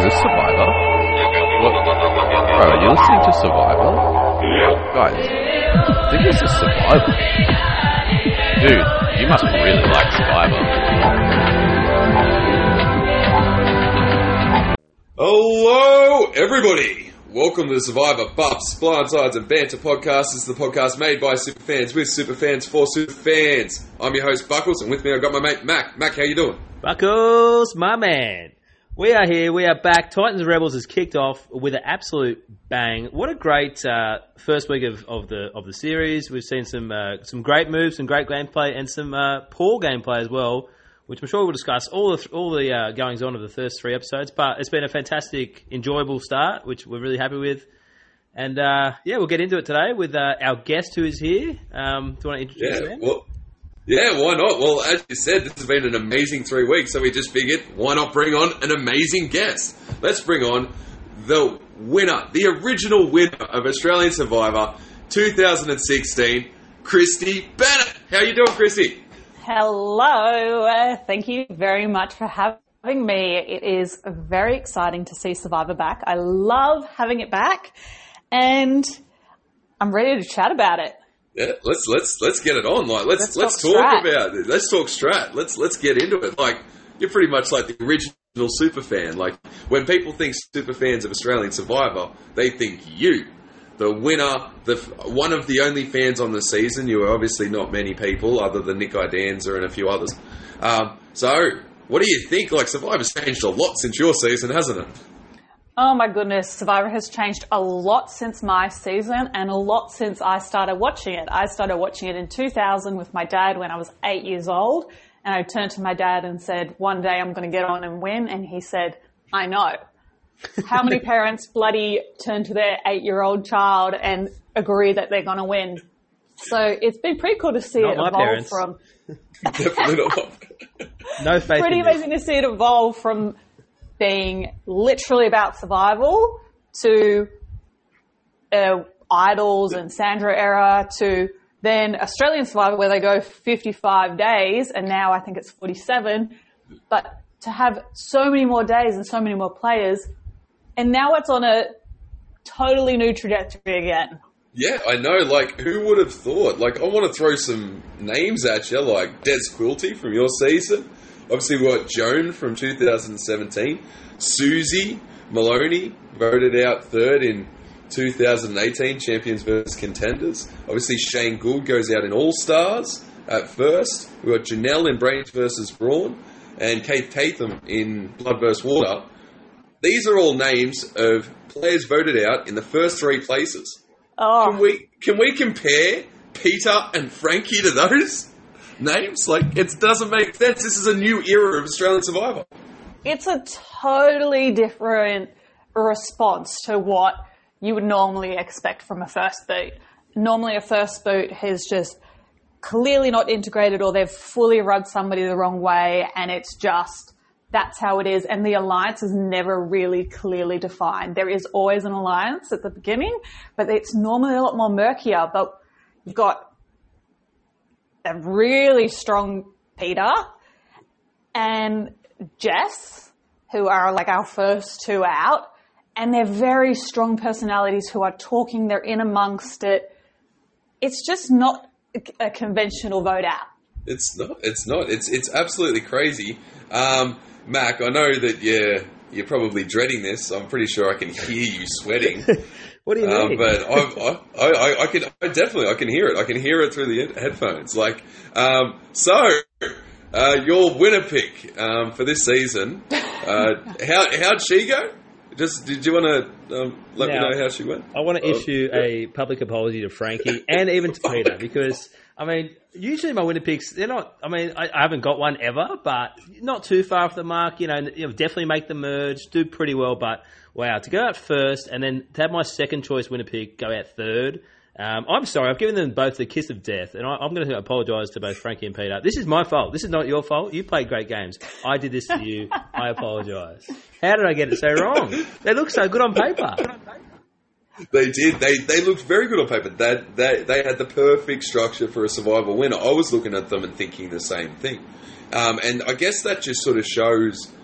this Survivor? What? Bro, are you listening to Survivor? Guys, I think this is Survivor. Dude, you must really like Survivor. Hello, everybody. Welcome to the Survivor Buffs, Blindsides and Banter podcast. This is the podcast made by superfans with superfans for superfans. I'm your host, Buckles, and with me I've got my mate, Mac. Mac, how you doing? Buckles, my man. We are here. We are back. Titans and Rebels has kicked off with an absolute bang. What a great first week of the series. We've seen some great moves, some great gameplay, and some poor gameplay as well, which I'm sure we'll discuss all the goings on of the first three episodes. But it's been a fantastic, enjoyable start, which we're really happy with. And we'll get into it today with our guest who is here. Do you want to introduce him? Yeah, why not? Well, as you said, this has been an amazing 3 weeks, so we just figured, why not bring on an amazing guest? Let's bring on the winner, the original winner of Australian Survivor 2016, Christy Bennett. How you doing, Christy? Hello. Thank you very much for having me. It is very exciting to see Survivor back. I love having it back, and I'm ready to chat about it. Yeah, let's get it on. Like let's talk about it. Let's talk strat. Let's get into it. Like you're pretty much like the original super fan. Like when people think super fans of Australian Survivor, they think you, the winner, one of the only fans on the season. You are obviously not many people other than Nick Idanza and a few others. So what do you think? Like Survivor's changed a lot since your season, hasn't it? Oh my goodness, Survivor has changed a lot since my season and a lot since I started watching it. I started watching it in 2000 with my dad when I was 8 years old, and I turned to my dad and said, one day I'm going to get on and win, and he said, I know. How many parents bloody turn to their 8-year-old child and agree that they're going to win? So it's been pretty cool to see it evolve from... Definitely not. No faith Pretty amazing to see it evolve from being literally about survival to Idols and Sandra era to then Australian Survivor where they go 55 days and now I think it's 47. But to have so many more days and so many more players, and now it's on a totally new trajectory again. Yeah, I know. Like, who would have thought? Like, I want to throw some names at you, like Des Quilty from your season. Obviously, we got Joan from 2017. Susie Maloney voted out third in 2018, Champions vs. Contenders. Obviously, Shane Gould goes out in All-Stars at first. We got Janelle in Brains vs. Brawn. And Kate Tatham in Blood vs. Water. These are all names of players voted out in the first three places. Oh. Can we compare Peter and Frankie to those names? Like, it doesn't make sense. This is a new era of Australian Survivor. It's a totally different response to what you would normally expect from a first boot. Normally a first boot is just clearly not integrated or they've fully rubbed somebody the wrong way and it's just, that's how it is. And the alliance is never really clearly defined. There is always an alliance at the beginning, but it's normally a lot more murkier. But you've got a really strong Peter and Jess, who are like our first two out, and they're very strong personalities who are talking, they're in amongst it. It's just not a conventional vote out. It's not. It's absolutely crazy. Mac, I know that you're probably dreading this. I'm pretty sure I can hear you sweating. What do you mean? But I can hear it. I can hear it through the headphones. Like, your winner pick for this season. How'd she go? Did you want to let me know how she went? I want to issue a public apology to Frankie and even to Peter because, I mean, usually my winner picks, they're not, I mean, I haven't got one ever, but not too far off the mark. You know, definitely make the merge, do pretty well, but wow, to go out first and then to have my second choice winner pick go out third. I'm sorry, I've given them both the kiss of death, and I'm going to apologise to both Frankie and Peter. This is my fault. This is not your fault. You played great games. I did this to you. I apologise. How did I get it so wrong? They look so good on paper. They did. They looked very good on paper. They had the perfect structure for a survival winner. I was looking at them and thinking the same thing. And I guess that just sort of shows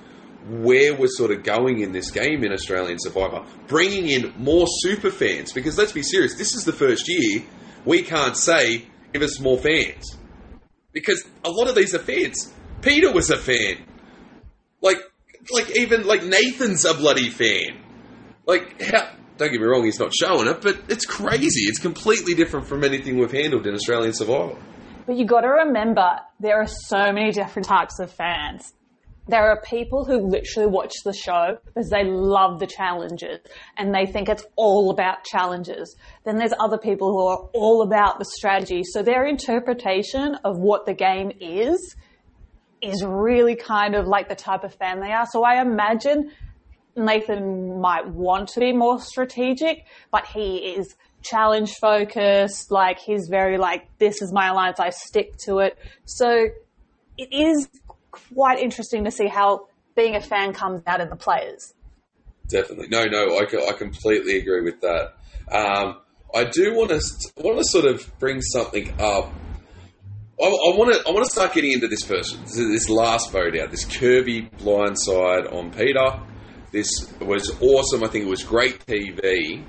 where we're sort of going in this game in Australian Survivor, bringing in more super fans, because let's be serious, this is the first year we can't say give us more fans, because a lot of these are fans. Peter was a fan, like even like Nathan's a bloody fan. Like, don't get me wrong, he's not showing it, but it's crazy. It's completely different from anything we've handled in Australian Survivor. But you got to remember, there are so many different types of fans. There are people who literally watch the show because they love the challenges and they think it's all about challenges. Then there's other people who are all about the strategy. So their interpretation of what the game is really kind of like the type of fan they are. So I imagine Nathan might want to be more strategic, but he is challenge focused. Like, he's very like, this is my alliance, I stick to it. So it is quite interesting to see how being a fan comes out in the players. Definitely. No, I completely agree with that. I do want to sort of bring something up. I want to start getting into this person, this last vote out, this Kirby blindside on Peter. This was awesome. I think it was great TV.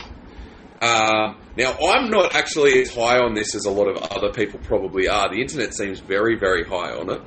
Now, I'm not actually as high on this as a lot of other people probably are. The internet seems very, very high on it.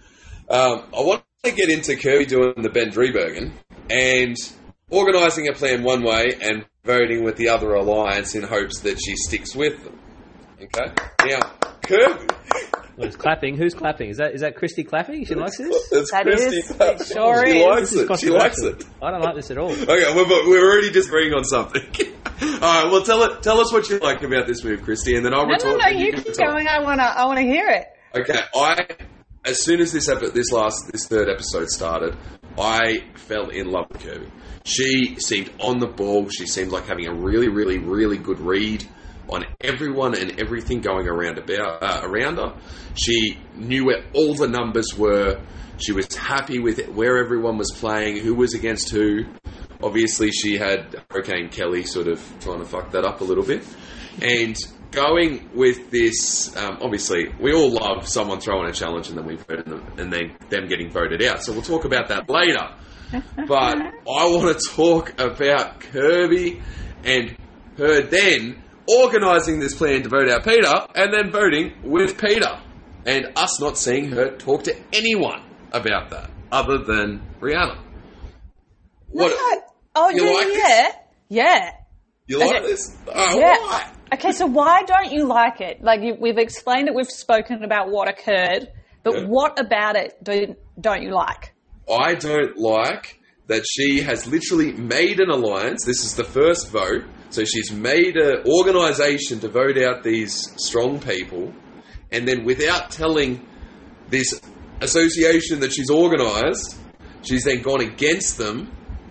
I want to get into Kirby doing the Ben Driebergen and organising a plan one way and voting with the other alliance in hopes that she sticks with them. Okay? Now, Kirby... Who's clapping? Who's clapping? Is that Christy clapping? She likes this? It's That Christy is, clapping. it sure She is. likes it. She likes it. I don't like this at all. Okay, we're already disagreeing on something. All right, well, tell us what you like about this move, Christy, and then I'll retort. No, you keep going. I wanna hear it. Okay, as soon as this third episode started, I fell in love with Kirby. She seemed on the ball. She seemed like having a really, really, really good read on everyone and everything going around her. She knew where all the numbers were. She was happy with where everyone was playing, who was against who. Obviously, she had Hurricane Kelly sort of trying to fuck that up a little bit. And going with this, obviously, we all love someone throwing a challenge and then we vote them, and then them getting voted out. So we'll talk about that later. But I want to talk about Kirby and her then organising this plan to vote out Peter and then voting with Peter. And us not seeing her talk to anyone about that other than Rihanna. What? Oh, You like yeah. Yeah. You like Okay. this? Oh, Yeah. why? Okay, so why don't you like it? Like, we've explained it, we've spoken about what occurred, but Yeah. what about it don't you like? I don't like that she has literally made an alliance. This is the first vote. So she's made an organisation to vote out these strong people. And then without telling this association that she's organised, she's then gone against them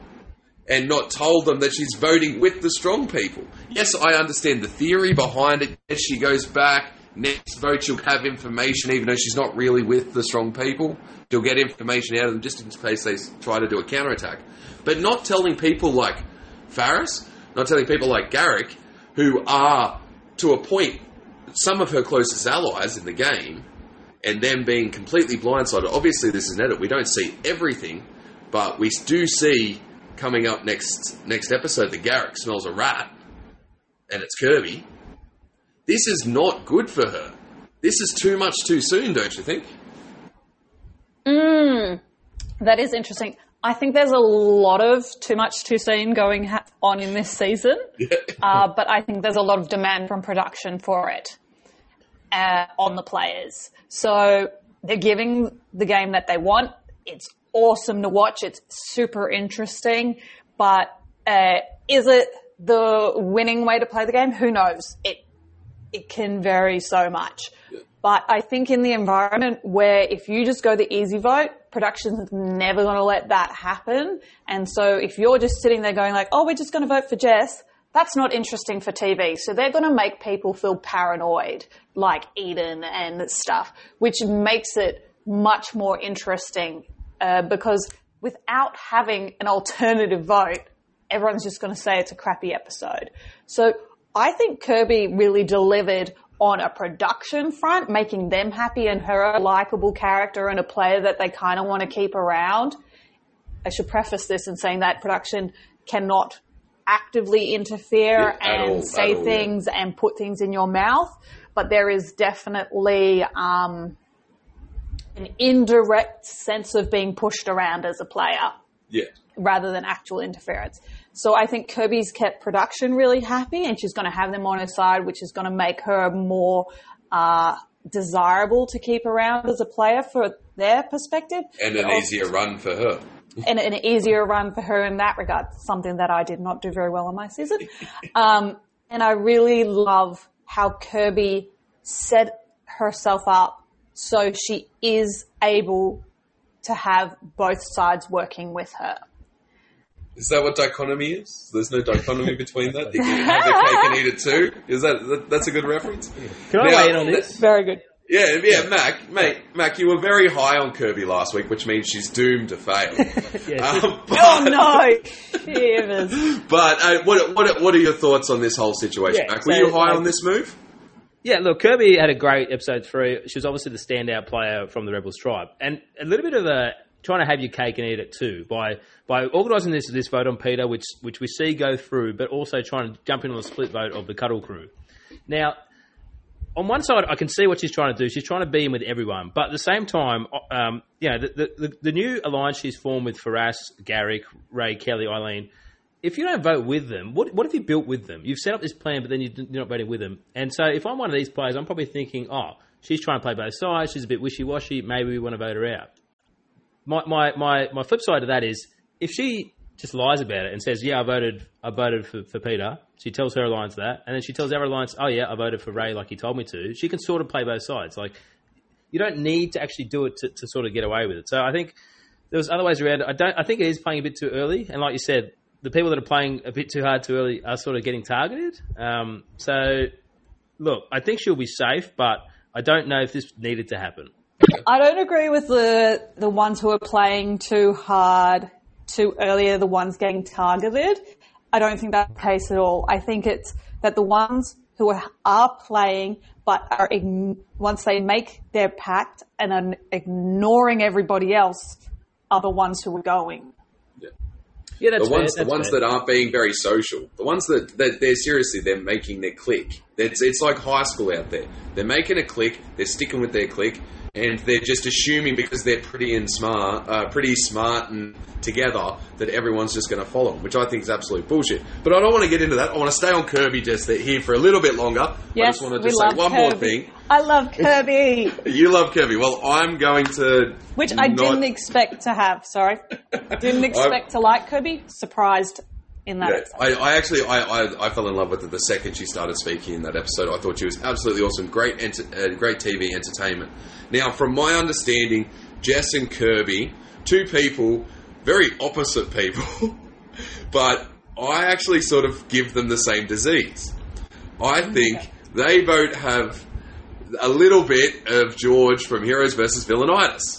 and not told them that she's voting with the strong people. Yes, I understand the theory behind it. As she goes back, next vote she'll have information, even though she's not really with the strong people. She'll get information out of them just in case they try to do a counterattack. But not telling people like Faris, not telling people like Garrick, who are, to a point, some of her closest allies in the game, and them being completely blindsided. Obviously, this is an edit. We don't see everything, but we do see coming up next episode that Garrick smells a rat, and it's Kirby. This is not good for her. This is too much too soon, don't you think? That is interesting. I think there's a lot of too much too soon going on in this season, but I think there's a lot of demand from production for it on the players. So they're giving the game that they want. It's awesome to watch. It's super interesting, but is it the winning way to play the game? Who knows? It can vary so much. Yeah. But I think in the environment where if you just go the easy vote, production's never going to let that happen. And so if you're just sitting there going like, oh, we're just going to vote for Jess, that's not interesting for TV. So they're going to make people feel paranoid, like Eden and stuff, which makes it much more interesting because without having an alternative vote, everyone's just going to say it's a crappy episode. So I think Kirby really delivered on a production front, making them happy and her a likable character and a player that they kind of want to keep around. I should preface this in saying that production cannot actively interfere and say things and put things in your mouth, but there is definitely an indirect sense of being pushed around as a player. Yeah. Rather than actual interference. So I think Kirby's kept production really happy, and she's going to have them on her side, which is going to make her more desirable to keep around as a player for their perspective. And an easier run for her. And an easier run for her in that regard, something that I did not do very well in my season. And I really love how Kirby set herself up so she is able to have both sides working with her. Is that what dichotomy is? There's no dichotomy between that? You can have the cake and eat it too? Is that's a good reference? Can I weigh in on this? Very good. Yeah, Mac, you were very high on Kirby last week, which means she's doomed to fail. Oh no, shivers. But what are your thoughts on this whole situation, Mac? Were you high on this move? Yeah, look, Kirby had a great episode 3. She was obviously the standout player from the Rebels tribe, and a little bit of a trying to have your cake and eat it too by organising this vote on Peter, which we see go through, but also trying to jump in on the split vote of the Cuddle crew. Now, on one side, I can see what she's trying to do. She's trying to be in with everyone, but at the same time, the new alliance she's formed with Faraz, Garrick, Ray, Kelly, Eileen. If you don't vote with them, what have you built with them? You've set up this plan, but then you're not voting with them. And so if I'm one of these players, I'm probably thinking, she's trying to play both sides. She's a bit wishy-washy. Maybe we want to vote her out. My flip side of that is if she just lies about it and says, I voted for Peter. She tells her alliance that, and then she tells our alliance, I voted for Ray like he told me to. She can sort of play both sides. Like, you don't need to actually do it to sort of get away with it. So I think there's other ways around it. I think it is playing a bit too early, and like you said, the people that are playing a bit too hard too early are sort of getting targeted. So, look, I think she'll be safe, but I don't know if this needed to happen. I don't agree with the ones who are playing too hard too early are the ones getting targeted. I don't think that's the case at all. I think it's that the ones who are playing but are once they make their pact and are ignoring everybody else are the ones who are going. Yeah, that's the ones that aren't being very social. The ones that they're making their clique. It's like high school out there. They're making a clique. They're sticking with their clique, and they're just assuming because they're pretty smart and together that everyone's just going to follow them, which I think is absolute bullshit. But I don't want to get into that. I want to stay on Kirby just here for a little bit longer. Yes, I just want to say one more thing. I love Kirby. You love Kirby. Well, I'm going to... Which I didn't expect to have, sorry. Didn't expect to like Kirby. Surprised in that episode. I fell in love with her the second she started speaking in that episode. I thought she was absolutely awesome. Great TV entertainment. Now, from my understanding, Jess and Kirby, two people, very opposite people, but I actually sort of give them the same disease. I think they both have a little bit of George from Heroes vs. Villainitis.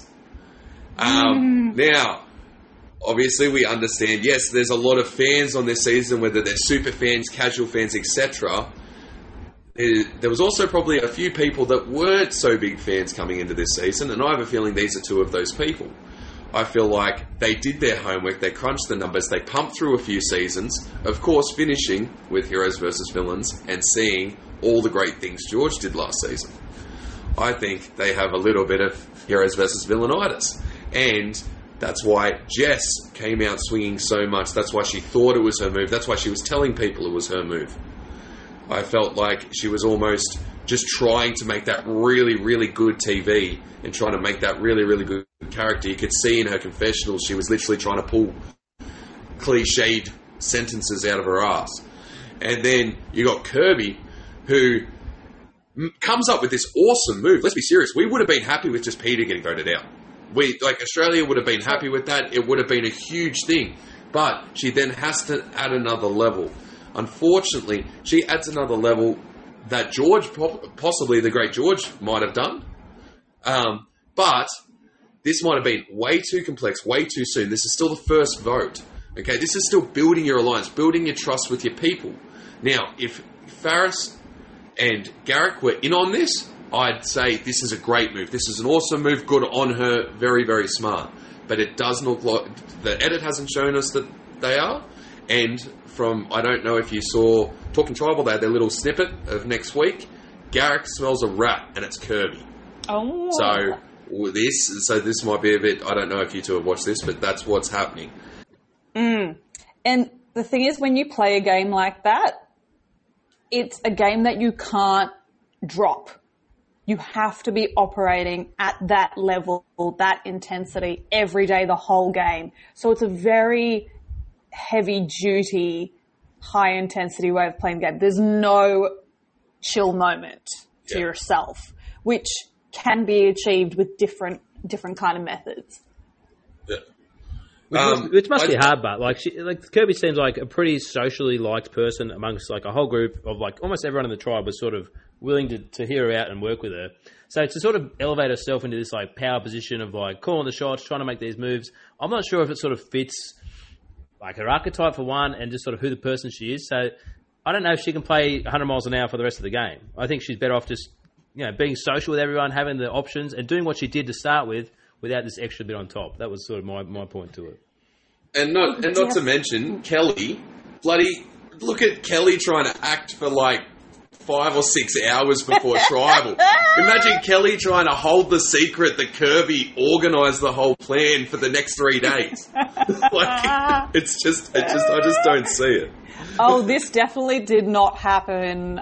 Now, obviously we understand, yes, there's a lot of fans on this season, whether they're super fans, casual fans, etc. There was also probably a few people that weren't so big fans coming into this season, and I have a feeling these are two of those people. I feel like they did their homework, they crunched the numbers, they pumped through a few seasons, of course finishing with Heroes vs. Villains and seeing all the great things George did last season. I think they have a little bit of Heroes vs. Villainitis. And that's why Jess came out swinging so much. That's why she thought it was her move. That's why she was telling people it was her move. I felt like she was almost just trying to make that really, really good TV and trying to make that really, really good character. You could see in her confessionals she was literally trying to pull cliched sentences out of her ass. And then you got Kirby, who comes up with this awesome move. Let's be serious. We would have been happy with just Peter getting voted out. Australia would have been happy with that. It would have been a huge thing. But she then has to add another level. Unfortunately, she adds another level that George, possibly the great George, might have done. But this might have been way too complex, way too soon. This is still the first vote. Okay, this is still building your alliance, building your trust with your people. Now, if Faraz and Garrick were in on this, I'd say this is a great move. This is an awesome move. Good on her. Very, very smart. but it does look like the edit hasn't shown us that they are. And from, I don't know if you saw Talking Tribal, they had their little snippet of next week. Garrick smells a rat, and it's Kirby. Oh. So this might be a bit, I don't know if you two have watched this, but that's what's happening. And the thing is, when you play a game like that, it's a game that you can't drop. You have to be operating at that level, that intensity every day, the whole game. So it's a very heavy-duty, high-intensity way of playing the game. There's no chill moment to yourself, which can be achieved with different kind of methods. Yeah. Which must be hard, but Kirby seems like a pretty socially liked person amongst like a whole group of like almost everyone in the tribe was sort of willing to hear her out and work with her. So to sort of elevate herself into this like power position of like calling the shots, trying to make these moves, I'm not sure if it sort of fits like her archetype for one and just sort of who the person she is. So I don't know if she can play 100 miles an hour for the rest of the game. I think she's better off just, being social with everyone, having the options and doing what she did to start with without this extra bit on top. That was sort of my point to it. And not to mention Kelly, look at Kelly trying to act for like 5 or 6 hours before Tribal. Imagine Kelly trying to hold the secret that Kirby organised the whole plan for the next 3 days. I just don't see it. Oh, this definitely did not happen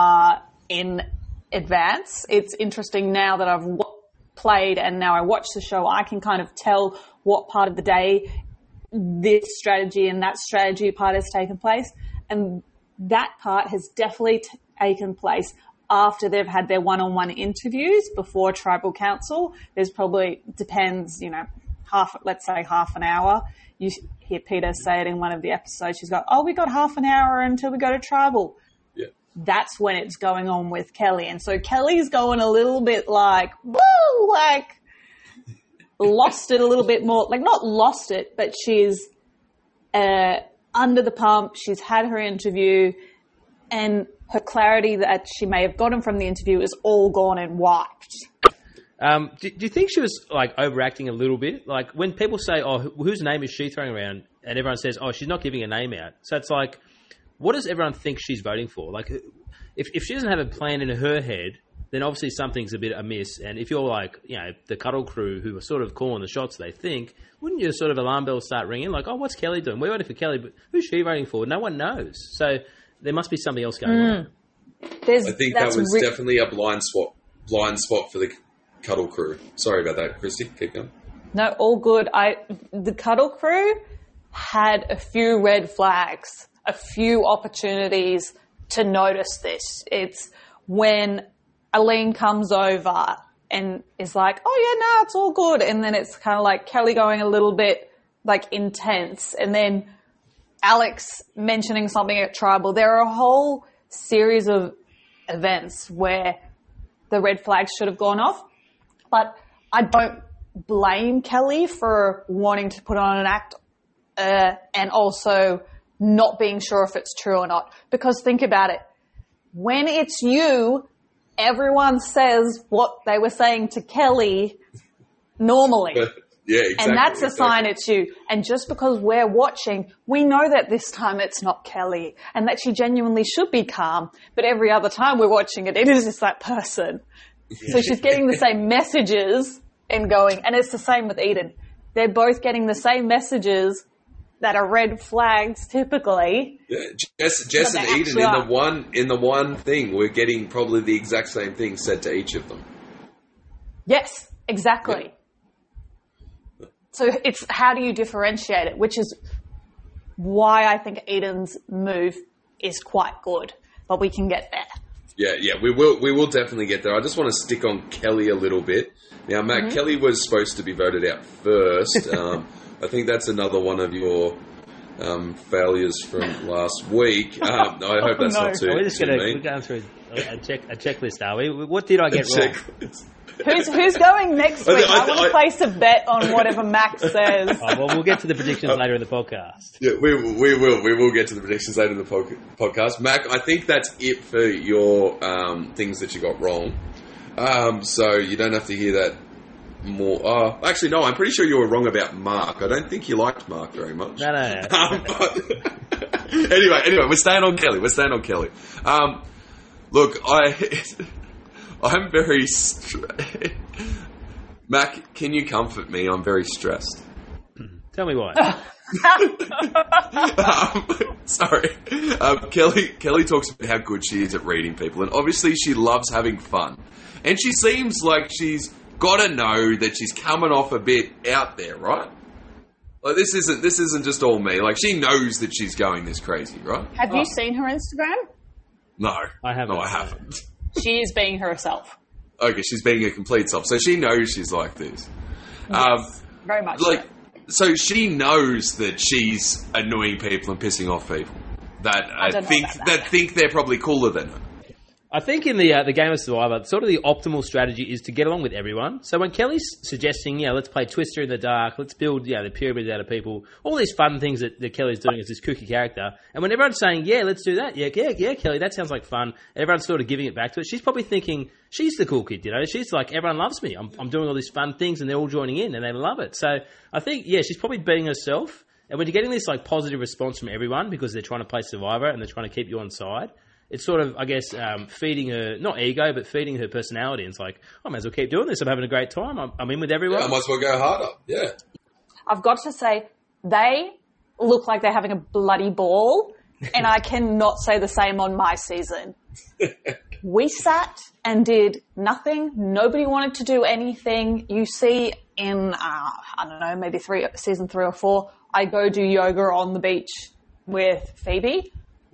in advance. It's interesting now that I've played and now I watch the show, I can kind of tell what part of the day this strategy and that strategy part has taken place. And that part has definitely taken place after they've had their one-on-one interviews before Tribal Council. There's probably, depends, let's say half an hour. You hear Peter say it in one of the episodes. She's got, we got half an hour until we go to Tribal. Yeah. That's when it's going on with Kelly. And so Kelly's going a little bit like, woo, like lost it a little bit more. Like not lost it, but she's under the pump. She's had her interview and her clarity that she may have gotten from the interview is all gone and wiped. Do you think she was like overacting a little bit? Like when people say, whose name is she throwing around? And everyone says, she's not giving a name out. So it's like, what does everyone think she's voting for? Like if she doesn't have a plan in her head, then obviously something's a bit amiss. And if you're like, the Cuddle crew who are sort of calling the shots, they think, wouldn't your sort of alarm bells start ringing? Like, what's Kelly doing? We're voting for Kelly, but who's she voting for? No one knows. So there must be something else going on. I think that was definitely a blind spot for the Cuddle crew. Sorry about that, Christy. Keep going. No, all good. The Cuddle crew had a few red flags, a few opportunities to notice this. It's when Aline comes over and is like, it's all good. And then it's kind of like Kelly going a little bit like intense. And then Alex mentioning something at Tribal. There are a whole series of events where the red flags should have gone off. But I don't blame Kelly for wanting to put on an act and also not being sure if it's true or not. Because think about it. When it's you, everyone says what they were saying to Kelly normally. Yeah, exactly. And that's a sign it's you. And just because we're watching, we know that this time it's not Kelly and that she genuinely should be calm. But every other time we're watching it is just that person. So she's getting the same messages and going, and it's the same with Eden. They're both getting the same messages that are red flags typically. Yeah, Jess and Eden in the one thing, we're getting probably the exact same thing said to each of them. Yes, exactly. Yeah. So it's how do you differentiate it, which is why I think Eden's move is quite good, but we can get there. Yeah, we will definitely get there. I just want to stick on Kelly a little bit. Now, Matt, Kelly was supposed to be voted out first. I think that's another one of your failures from last week. I hope that's not too We're going through a checklist, are we? What did I get wrong? Who's going next week? I want to place a bet on whatever Max says. We'll get to the predictions later in the podcast. Yeah, we will get to the predictions later in the podcast. Mac, I think that's it for your things that you got wrong. So you don't have to hear that more. Actually, no, I'm pretty sure you were wrong about Mark. I don't think you liked Mark very much. No. Anyway, we're staying on Kelly. Look, I'm very... Mac, can you comfort me? I'm very stressed. Tell me why. Sorry. Kelly talks about how good she is at reading people, and obviously she loves having fun. And she seems like she's got to know that she's coming off a bit out there, right? Like this isn't just all me. Like she knows that she's going this crazy, right? Have you seen her Instagram? No, I haven't. No, I haven't. She is being herself. Okay, she's being a complete self, so she knows she's like this. Yes, very much. So she knows that she's annoying people and pissing off people that think they're probably cooler than her. I think in the game of Survivor, sort of the optimal strategy is to get along with everyone. So when Kelly's suggesting, let's play Twister in the dark, let's build the pyramids out of people, all these fun things that Kelly's doing as this kooky character, and when everyone's saying, let's do that, yeah, Kelly, that sounds like fun, everyone's sort of giving it back to her, she's probably thinking, she's the cool kid, she's like, everyone loves me, I'm doing all these fun things, and they're all joining in, and they love it. So I think, she's probably being herself, and when you're getting this positive response from everyone because they're trying to play Survivor and they're trying to keep you on side, it's sort of, I guess, feeding her, not ego, but feeding her personality. And it's like, I might as well keep doing this. I'm having a great time. I'm in with everyone. Yeah, I might as well go harder. Yeah. I've got to say, they look like they're having a bloody ball, and I cannot say the same on my season. We sat and did nothing. Nobody wanted to do anything. You see in, I don't know, maybe season 3 or 4, I go do yoga on the beach with Phoebe.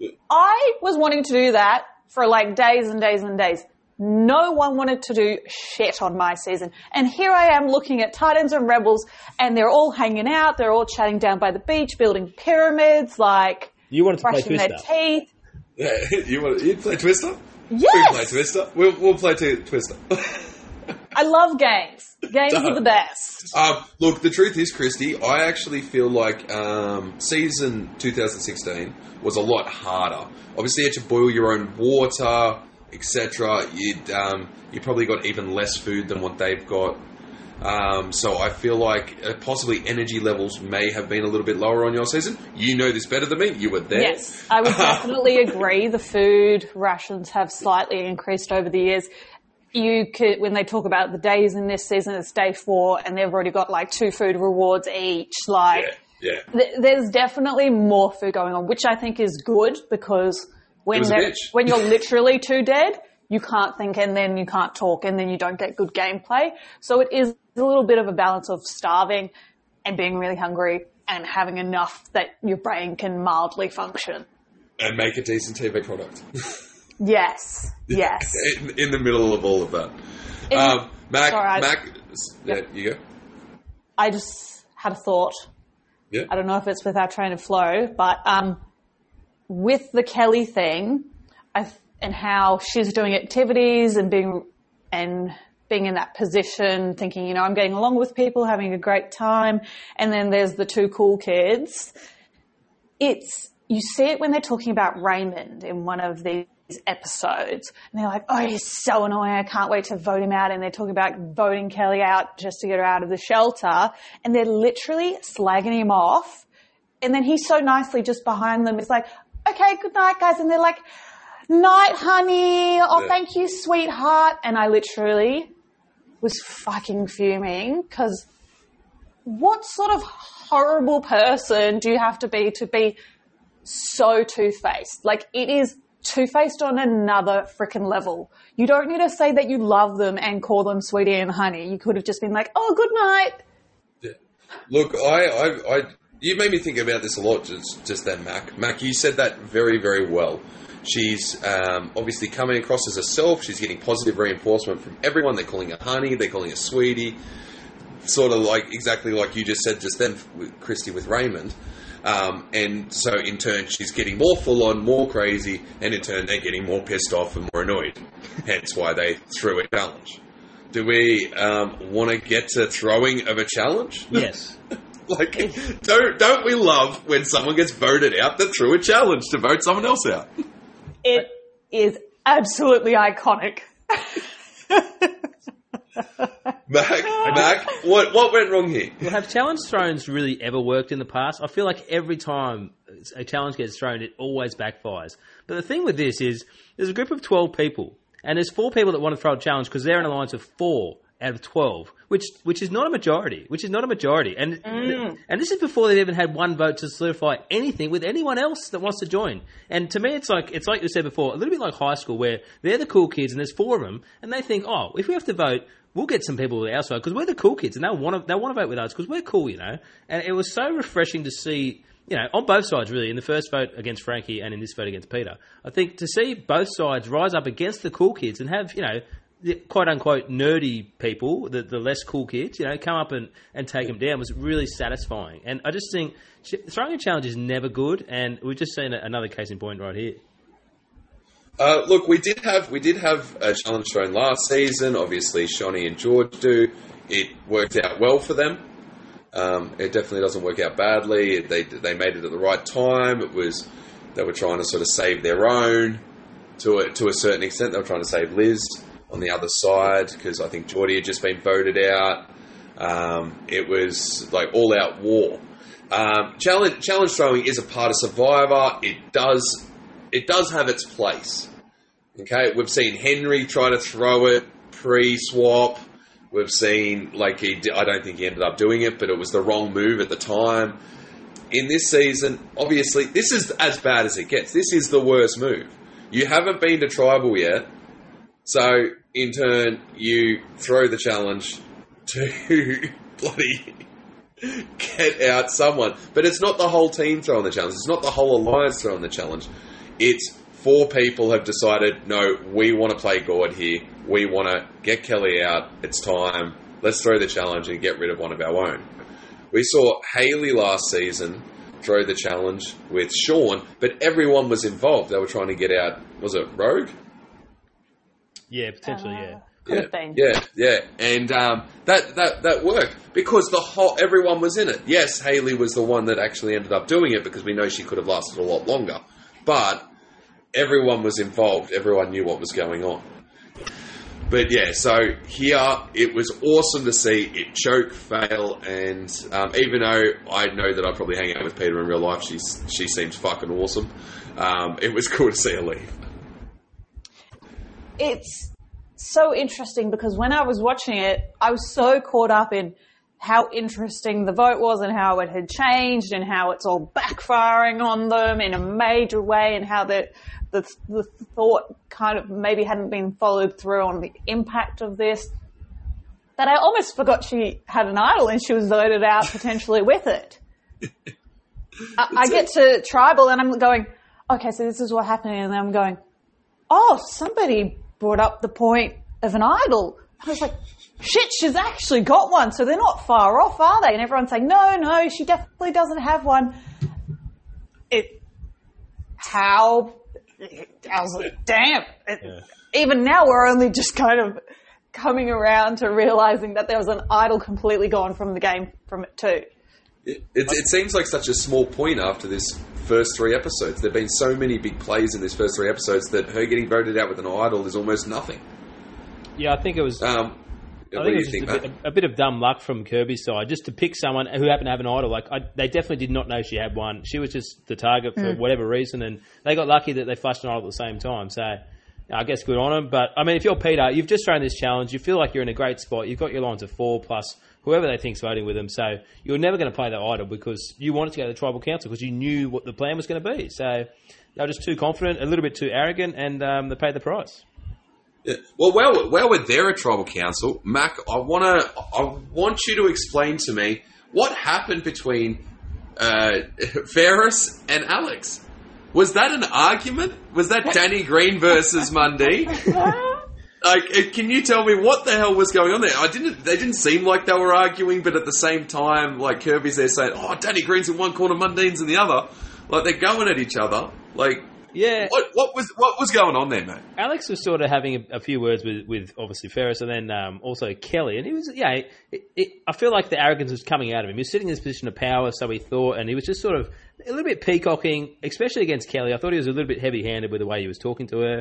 I was wanting to do that for days and days and days. No one wanted to do shit on my season. And here I am looking at Titans and Rebels, and they're all hanging out. They're all chatting down by the beach, building pyramids, you wanted to brushing play their teeth. Yeah, you'd play Twister? Yes! We can play Twister. We'll play Twister. I love games. Games are the best. Look, the truth is, Christy, I actually feel like season 2016 was a lot harder. Obviously, you had to boil your own water, etc. You probably got even less food than what they've got. So I feel like possibly energy levels may have been a little bit lower on your season. You know this better than me. You were there. Yes, I would definitely agree. The food rations have slightly increased over the years. When they talk about the days in this season, it's day 4, and they've already got 2 food rewards each. Yeah. There's definitely more food going on, which I think is good because when you're literally too dead, you can't think and then you can't talk and then you don't get good gameplay. So it is a little bit of a balance of starving and being really hungry and having enough that your brain can mildly function. And make a decent TV product. Yes. In the middle of all of that. Mac, you go. I just had a thought. Yeah. I don't know if it's with our train of flow, but with the Kelly thing and how she's doing activities and being in that position, thinking, I'm getting along with people, having a great time, and then there's the 2 cool kids. You see it when they're talking about Raymond in one of these episodes, and they're like, oh, he's so annoying, I can't wait to vote him out, and they're talking about voting Kelly out just to get her out of the shelter, and they're literally slagging him off, and then he's so nicely just behind them, it's like, okay, good night, guys, and they're like, night, honey, thank you, sweetheart, and I literally was fucking fuming, because what sort of horrible person do you have to be so two-faced? It is two-faced on another freaking level. You don't need to say that you love them and call them sweetie and honey. You could have just been like, oh, good night. Yeah. Look, you made me think about this a lot just then, Mac. Mac, you said that very, very well. She's obviously coming across as herself. She's getting positive reinforcement from everyone. They're calling her honey. They're calling her sweetie. Sort of exactly like you just said just then, Christy, with Raymond. And so in turn, she's getting more full-on, more crazy, and in turn, they're getting more pissed off and more annoyed. Hence why they threw a challenge. Do we want to get to throwing of a challenge? Yes. Don't we love when someone gets voted out that threw a challenge to vote someone else out? It is absolutely iconic. Mac, what went wrong here? Well, have challenge thrones really ever worked in the past? I feel like every time a challenge gets thrown, it always backfires. But the thing with this is, there's a group of 12 people, and there's 4 people that want to throw a challenge because they're an alliance of 4 out of 12, which is not a majority. And and this is before they've even had one vote to solidify anything with anyone else that wants to join. And to me, it's like you said before, a little bit like high school, where they're the cool kids and there's 4 of them, and they think, oh, if we have to vote, we'll get some people with our side because we're the cool kids, and they'll want to vote with us because we're cool, you know. And it was so refreshing to see, you know, on both sides really, in the first vote against Frankie and in this vote against Peter. I think to see both sides rise up against the cool kids and have, you know, the quote-unquote nerdy people, the less cool kids, you know, come up and take them down was really satisfying. And I just think throwing a challenge is never good, and we've just seen another case in point right here. Look, we did have a challenge thrown last season. Obviously, Shonny and George do. It worked out well for them. It definitely doesn't work out badly. They made it at the right time. They were trying to sort of save their own to a certain extent. They were trying to save Liz on the other side because I think Geordie had just been voted out. It was like all-out war. Challenge throwing is a part of Survivor. It does have its place. Okay, we've seen Henry try to throw it pre-swap. We've seen, I don't think he ended up doing it, but it was the wrong move at the time. In this season, obviously, this is as bad as it gets. This is the worst move. You haven't been to Tribal yet, so in turn, you throw the challenge to bloody get out someone. But it's not the whole team throwing the challenge. It's not the whole alliance throwing the challenge. It's 4 people have decided, no, we want to play God here. We want to get Kelly out. It's time. Let's throw the challenge and get rid of one of our own. We saw Hayley last season throw the challenge with Sean, but everyone was involved. They were trying to get out, was it Rogue? Yeah, potentially, yeah. Could have been. Yeah. And that worked because everyone was in it. Yes, Hayley was the one that actually ended up doing it because we know she could have lasted a lot longer. But everyone was involved. Everyone knew what was going on. But yeah, so here it was awesome to see it choke, fail, and even though I know that I probably hang out with Peter in real life, she seems fucking awesome. It was cool to see her leave. It's so interesting because when I was watching it, I was so caught up in how interesting the vote was and how it had changed and how it's all backfiring on them in a major way and how the thought kind of maybe hadn't been followed through on the impact of this, that I almost forgot she had an idol and she was voted out potentially with it. I get to Tribal and I'm going, okay, so this is what happened, and then I'm going, oh, somebody brought up the point of an idol. I was like, shit, she's actually got one, so they're not far off, are they? And everyone's saying, no, she definitely doesn't have one. I was like, damn. Even now we're only just kind of coming around to realising that there was an idol completely gone from the game from it too. It seems like such a small point after this first 3 episodes. There have been so many big plays in this first 3 episodes that her getting voted out with an idol is almost nothing. Yeah, I think it was... I think it was a bit of dumb luck from Kirby's side, just to pick someone who happened to have an idol. They definitely did not know she had one. She was just the target for whatever reason, and they got lucky that they flushed an idol at the same time. So, I guess good on them. But, I mean, if you're Peter, you've just thrown this challenge. You feel like you're in a great spot. You've got your lines of 4 plus whoever they think's voting with them. So, you're never going to play that idol because you wanted to go to the Tribal Council because you knew what the plan was going to be. So, they were just too confident, a little bit too arrogant, and they paid the price. Yeah. Well, while we're there at Tribal Council, Mac, I want you to explain to me what happened between Ferris and Alex. Was that an argument? Was that Danny Green versus Mundy? Can you tell me what the hell was going on there? They didn't seem like they were arguing, but at the same time, like Kirby's there saying, "Oh, Danny Green's in one corner, Mundine's in the other." Like they're going at each other. Like. Yeah. What was going on there, mate? Alex was sort of having a few words with obviously Ferris and then also Kelly, and he was I feel like the arrogance was coming out of him. He was sitting in this position of power, so he thought, and he was just sort of a little bit peacocking, especially against Kelly. I thought he was a little bit heavy-handed with the way he was talking to her,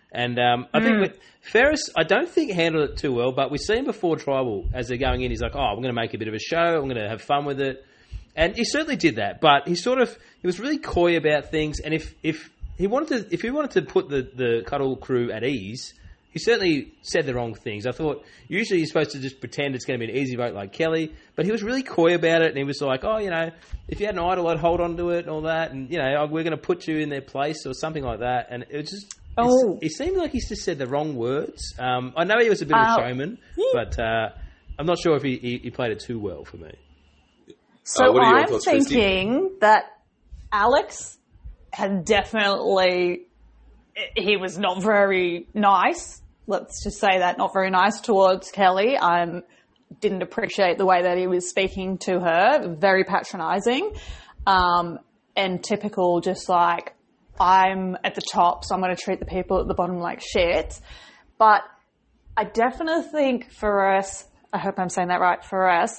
And I think Ferris, I don't think handled it too well, but we've seen before Tribal, as they're going in, he's like, I'm going to make a bit of a show, I'm going to have fun with it. And he certainly did that, but he was really coy about things, and if he wanted to put the Cuddle crew at ease, he certainly said the wrong things. I thought usually you're supposed to just pretend it's going to be an easy vote like Kelly, but he was really coy about it, and he was like, if you had an idol, I'd hold on to it and all that, and, we're going to put you in their place or something like that. And it was just, it seemed like he's just said the wrong words. I know he was a bit of a showman, but I'm not sure if he played it too well for me. So I'm thinking that Alex had definitely, he was not very nice. Let's just say that, not very nice towards Kelly. Didn't appreciate the way that he was speaking to her, very patronising, and typical, just like, I'm at the top, so I'm going to treat the people at the bottom like shit. But I definitely think Ferris, I hope I'm saying that right, Ferris,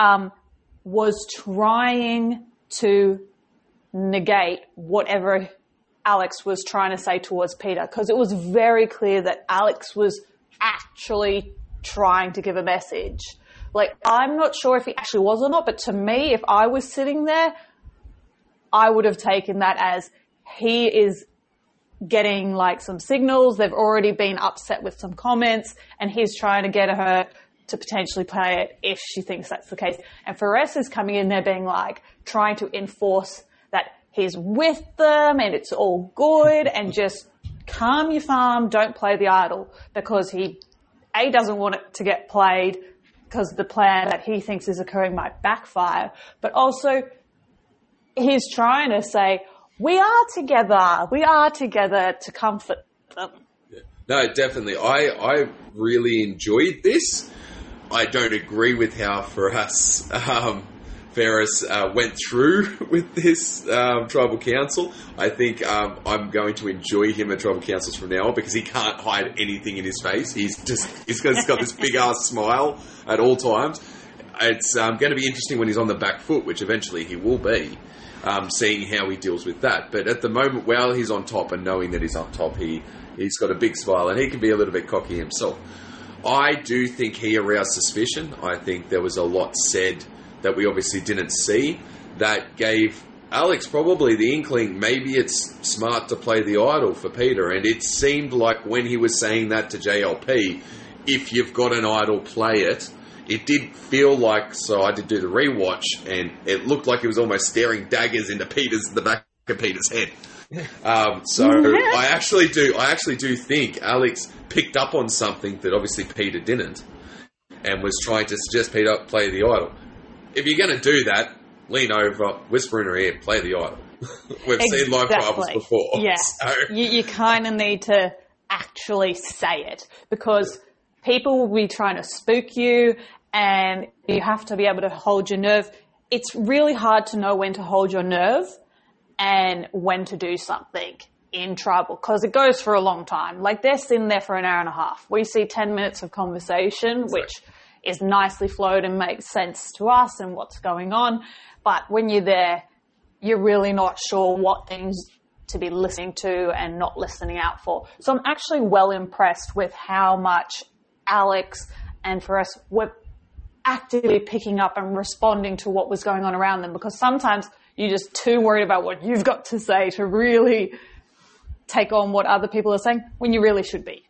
was trying to negate whatever Alex was trying to say towards Peter, because it was very clear that Alex was actually trying to give a message. Like, I'm not sure if he actually was or not, but to me, if I was sitting there, I would have taken that as he is getting like some signals. They've already been upset with some comments, and he's trying to get her to potentially play it if she thinks that's the case. And Ferris is coming in there being like, trying to enforce that he's with them and it's all good, and just calm your farm, don't play the idol, because he, A, doesn't want it to get played because the plan that he thinks is occurring might backfire, but also he's trying to say, we are together to comfort them. Yeah. No, definitely. I really enjoyed this. I don't agree with how Ferris went through with this tribal council. I think I'm going to enjoy him at tribal councils from now on, because he can't hide anything in his face. He's got this big ass smile at all times. It's going to be interesting when he's on the back foot, which eventually he will be, seeing how he deals with that. But at the moment, while he's on top and knowing that he's on top, he's got a big smile, and he can be a little bit cocky himself. I do think he aroused suspicion. I think there was a lot said that we obviously didn't see that gave Alex probably the inkling maybe it's smart to play the idol for Peter. And it seemed like when he was saying that to JLP, if you've got an idol, play it. It did feel like, so I did do the rewatch, and it looked like he was almost staring daggers into the back of Peter's head. I actually do think Alex picked up on something that obviously Peter didn't, and was trying to suggest Peter play the idol. If you're going to do that, lean over, whisper in her ear, play the idol. We've seen live tribals before. Yeah, so. you kind of need to actually say it, because people will be trying to spook you, and you have to be able to hold your nerve. It's really hard to know when to hold your nerve and when to do something in tribal, because it goes for a long time. Like, they're sitting there for an hour and a half. We see 10 minutes of conversation, which is nicely flowed and makes sense to us and what's going on. But when you're there, you're really not sure what things to be listening to and not listening out for. So I'm actually well impressed with how much Alex and Ferris were actively picking up and responding to what was going on around them, because sometimes you're just too worried about what you've got to say to really take on what other people are saying, when you really should be.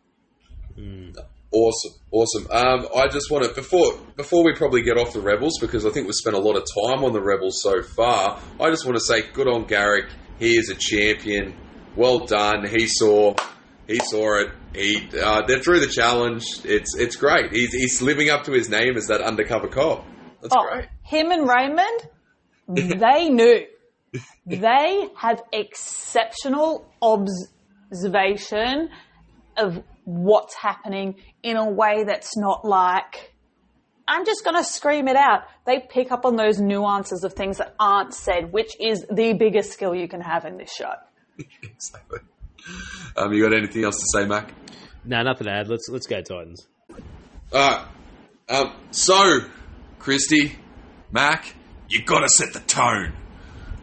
Awesome. I just want to, before we probably get off the Rebels, because I think we've spent a lot of time on the Rebels so far, I just want to say good on Garrick. He is a champion. Well done. He saw it. They threw the challenge. It's great. He's living up to his name as that undercover cop. That's great. Him and Raymond, they knew. They have exceptional observation of what's happening in a way that's not like, I'm just going to scream it out. They pick up on those nuances of things that aren't said, which is the biggest skill you can have in this show. Exactly. You got anything else to say, Mac? No, nothing to add. Let's go Titans. All right. So, Christy, Mac, you got to set the tone.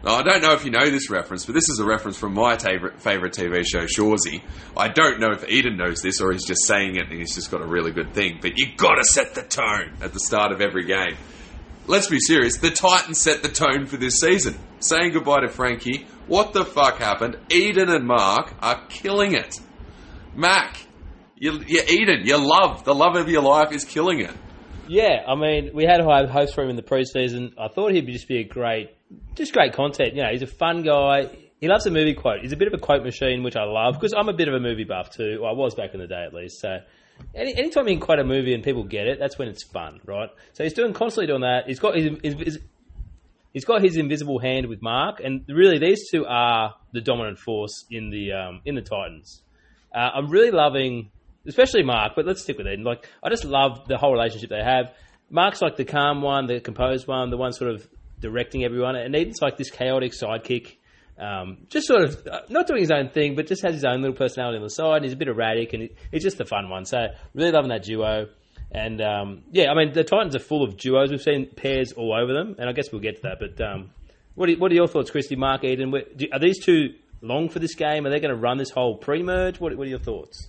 Now, I don't know if you know this reference, but this is a reference from my favourite TV show, Shoresy. I don't know if Eden knows this or he's just saying it and he's just got a really good thing, but you got to set the tone at the start of every game. Let's be serious. The Titans set the tone for this season. Saying goodbye to Frankie. What the fuck happened? Eden and Mark are killing it. Mac, Eden, the love of your life is killing it. Yeah, I mean, we had high hopes for him in the preseason. I thought he'd just be great content. You know, he's a fun guy. He loves a movie quote. He's a bit of a quote machine, which I love, because I'm a bit of a movie buff too. Well, I was back in the day at least. So anytime you can quote a movie and people get it, that's when it's fun, right? So he's constantly doing that. He's got his invisible hand with Mark, and really these two are the dominant force in the Titans. I'm really loving, especially Mark, but let's stick with Eden. Like, I just love the whole relationship they have. Mark's like the calm one, the composed one, the one sort of directing everyone, and Eden's like this chaotic sidekick, just sort of not doing his own thing, but just has his own little personality on the side. And he's a bit erratic, and he's just the fun one. So really loving that duo. And yeah, I mean, the Titans are full of duos. We've seen pairs all over them, and I guess we'll get to that. But what are your thoughts, Christy, Mark, Eden? Are these two long for this game? Are they going to run this whole pre-merge? What are your thoughts?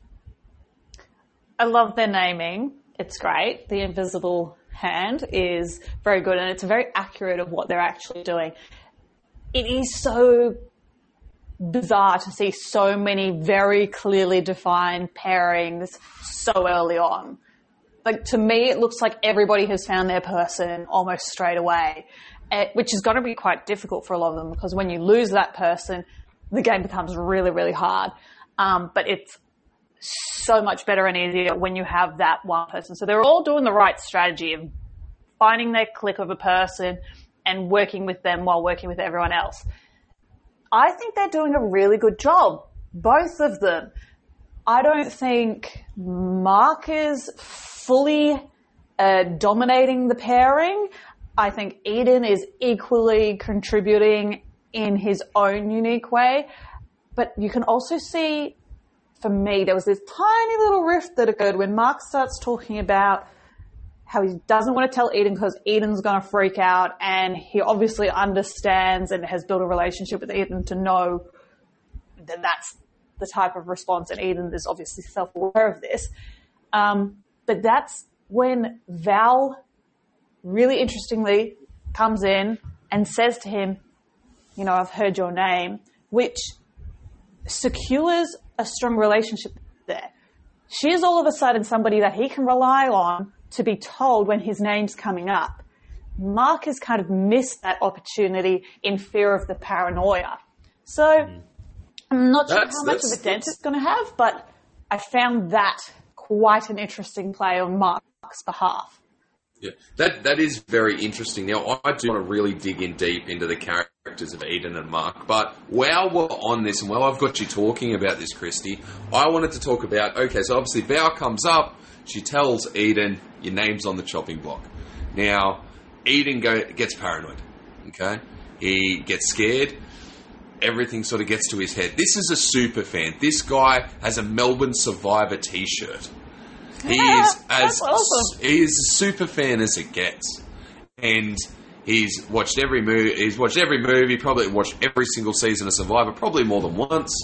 I love their naming. It's great. The invisible hand is very good, and it's very accurate of what they're actually doing. It is so bizarre to see so many very clearly defined pairings so early on. Like, to me, it looks like everybody has found their person almost straight away, which is going to be quite difficult for a lot of them, because when you lose that person, the game becomes really, really hard. But it's so much better and easier when you have that one person. So they're all doing the right strategy of finding their click of a person and working with them while working with everyone else. I think they're doing a really good job, both of them. I don't think Mark is fully dominating the pairing. I think Eden is equally contributing in his own unique way. But you can also see, for me, there was this tiny little rift that occurred when Mark starts talking about how he doesn't want to tell Eden because Eden's going to freak out, and he obviously understands and has built a relationship with Eden to know that that's the type of response, and Eden is obviously self-aware of this. But that's when Val really interestingly comes in and says to him, you know, I've heard your name, which secures a strong relationship there. She is all of a sudden somebody that he can rely on to be told when his name's coming up. Mark has kind of missed that opportunity in fear of the paranoia. So I'm not sure how much of a dent it's going to have, but I found that quite an interesting play on Mark's behalf. Yeah, that is very interesting. Now, I do want to really dig in deep into the characters of Eden and Mark, but while we're on this, and while I've got you talking about this, Christy, I wanted to talk about, okay, so obviously Val comes up, she tells Eden, your name's on the chopping block. Now, Eden gets paranoid, okay? He gets scared. Everything sort of gets to his head. This is a super fan. This guy has a Melbourne Survivor t-shirt. He is as super fan as it gets, and he's watched every movie. He's watched every movie. Probably watched every single season of Survivor, probably more than once.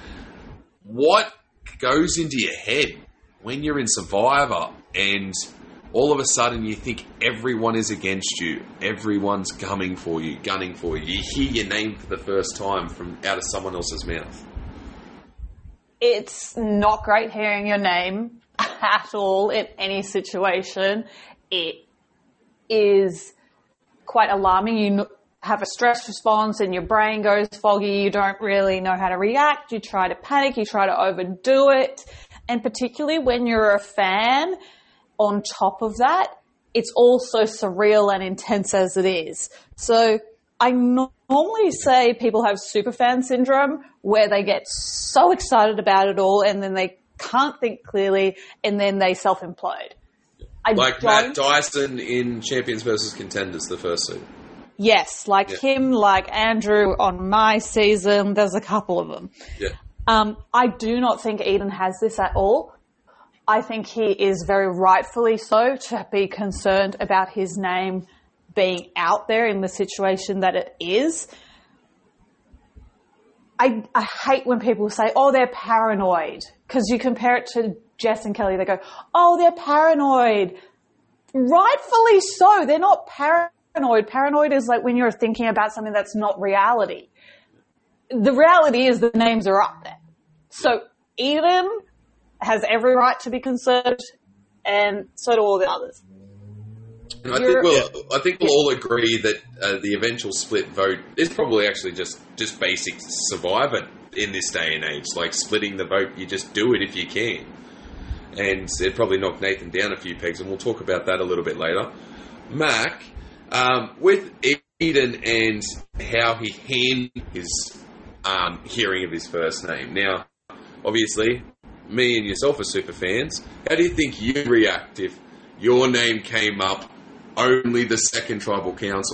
What goes into your head when you're in Survivor, and all of a sudden you think everyone is against you, everyone's gunning for you. You hear your name for the first time from out of someone else's mouth. It's not great hearing your name at all in any situation. It is quite alarming. You have a stress response and your brain goes foggy. You don't really know how to react. You try to panic. You try to overdo it. And particularly when you're a fan, on top of that, it's also surreal and intense as it is. So I normally say people have superfan syndrome, where they get so excited about it all and then they can't think clearly and then they self-implode. Matt Dyson in Champions vs. Contenders, the first season. Yes, him, like Andrew on my season. There's a couple of them. Yeah. I do not think Eden has this at all. I think he is very rightfully so to be concerned about his name being out there in the situation that it is. I hate when people say, oh, they're paranoid, because you compare it to Jess and Kelly. They go, oh, they're paranoid. Rightfully so. They're not paranoid. Paranoid is like when you're thinking about something that's not reality. The reality is the names are up there. So Eden has every right to be concerned, and so do all the others. And I think we'll all agree that the eventual split vote is probably actually just basic survivor in this day and age. Like splitting the vote, you just do it if you can. And it probably knocked Nathan down a few pegs, and we'll talk about that a little bit later. Mac, with Eden and how he handled his hearing of his first name. Now, obviously, me and yourself are super fans. How do you think you'd react if your name came up only the second tribal council?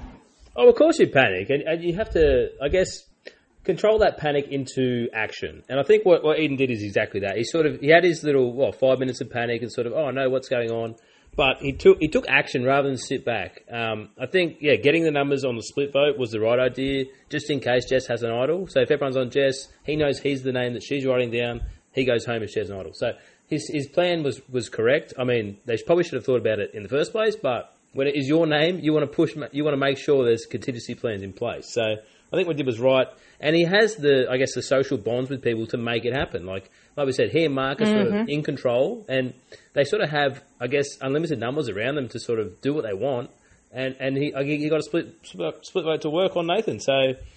Oh, of course you panic, and you have to, I guess, control that panic into action. And I think what Eden did is exactly that. He had his little 5 minutes of panic and sort of, oh no, what's going on? But he took action rather than sit back. I think, getting the numbers on the split vote was the right idea, just in case Jess has an idol. So if everyone's on Jess, he knows he's the name that she's writing down. He goes home if she has an idol. So his plan was correct. I mean, they probably should have thought about it in the first place, but when it is your name, you want to make sure there's contingency plans in place. So I think what he did was right. And he has the social bonds with people to make it happen. Like we said, he and Mark are sort of in control, and they sort of have, I guess, unlimited numbers around them to sort of do what they want. And he got a split vote to work on Nathan. So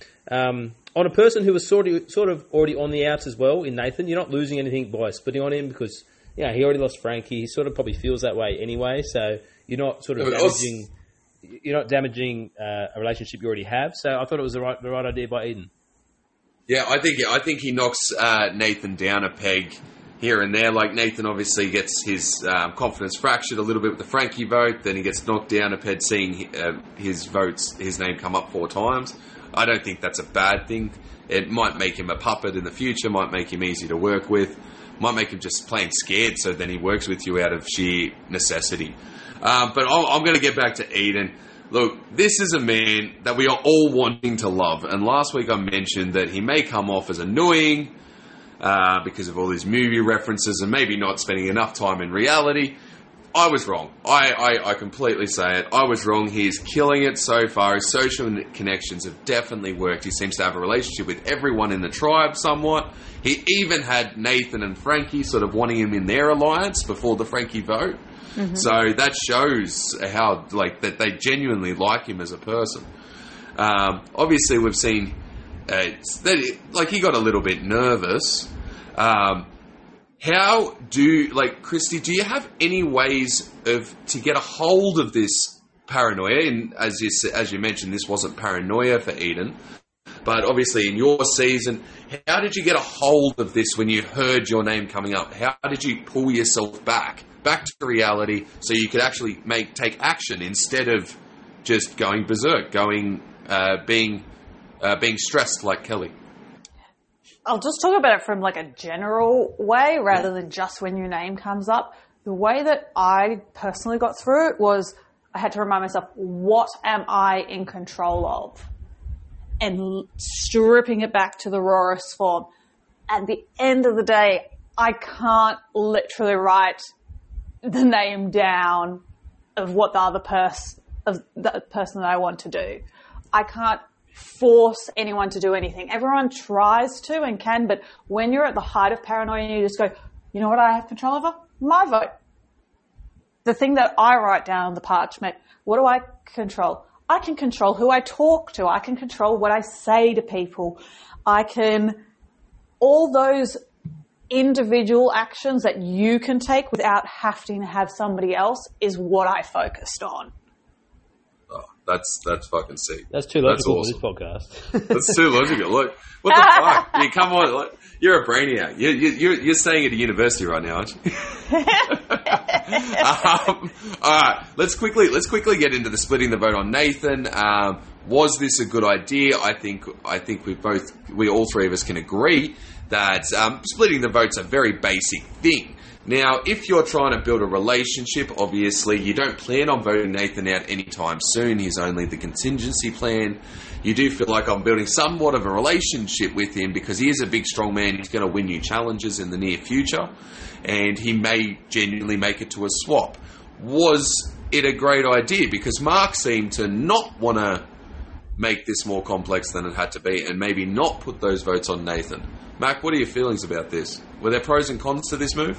on a person who was sort of already on the outs as well in Nathan, you're not losing anything by splitting on him because he already lost Frankie. He sort of probably feels that way anyway. So you're not sort of damaging. You're not damaging a relationship you already have. So I thought it was the right idea by Eden. Yeah, I think he knocks Nathan down a peg here and there. Like Nathan obviously gets his confidence fractured a little bit with the Frankie vote. Then he gets knocked down a peg seeing his name come up 4 times. I don't think that's a bad thing. It might make him a puppet in the future. Might make him easy to work with. Might make him just plain scared. So then he works with you out of sheer necessity. But I'm going to get back to Eden. Look, this is a man that we are all wanting to love. And last week I mentioned that he may come off as annoying because of all these movie references and maybe not spending enough time in reality. I was wrong. I completely say it. I was wrong. He is killing it so far. His social connections have definitely worked. He seems to have a relationship with everyone in the tribe somewhat. He even had Nathan and Frankie sort of wanting him in their alliance before the Frankie vote. Mm-hmm. So that shows how that they genuinely like him as a person. Obviously, we've seen that he got a little bit nervous. Christy, do you have any ways to get a hold of this paranoia? And as you mentioned, this wasn't paranoia for Eden, but obviously in your season, how did you get a hold of this when you heard your name coming up? How did you pull yourself back to reality so you could actually take action instead of just going berserk, being stressed like Kelly? I'll just talk about it from a general way rather than just when your name comes up. The way that I personally got through it was I had to remind myself, what am I in control of? And stripping it back to the rawest form. At the end of the day, I can't literally write the name down of what the person that I want to do. I can't force anyone to do anything. Everyone tries to and can, but when you're at the height of paranoia, you just go, you know what I have control over? My vote. The thing that I write down on the parchment, what do I control? I can control who I talk to. I can control what I say to people. All those individual actions that you can take without having to have somebody else is what I focused on. That's fucking sick. That's too logical awesome. for this podcast. That's too logical. Look, what the fuck? You come on, you're a brainiac. You're staying at a university right now, aren't you? All right, let's quickly get into the splitting the vote on Nathan. Was this a good idea? I think we all three of us can agree that splitting the vote's a very basic thing. Now, if you're trying to build a relationship, obviously, you don't plan on voting Nathan out anytime soon. He's only the contingency plan. You do feel like I'm building somewhat of a relationship with him because he is a big, strong man. He's going to win you challenges in the near future, and he may genuinely make it to a swap. Was it a great idea? Because Mark seemed to not want to make this more complex than it had to be and maybe not put those votes on Nathan. Mac, what are your feelings about this? Were there pros and cons to this move?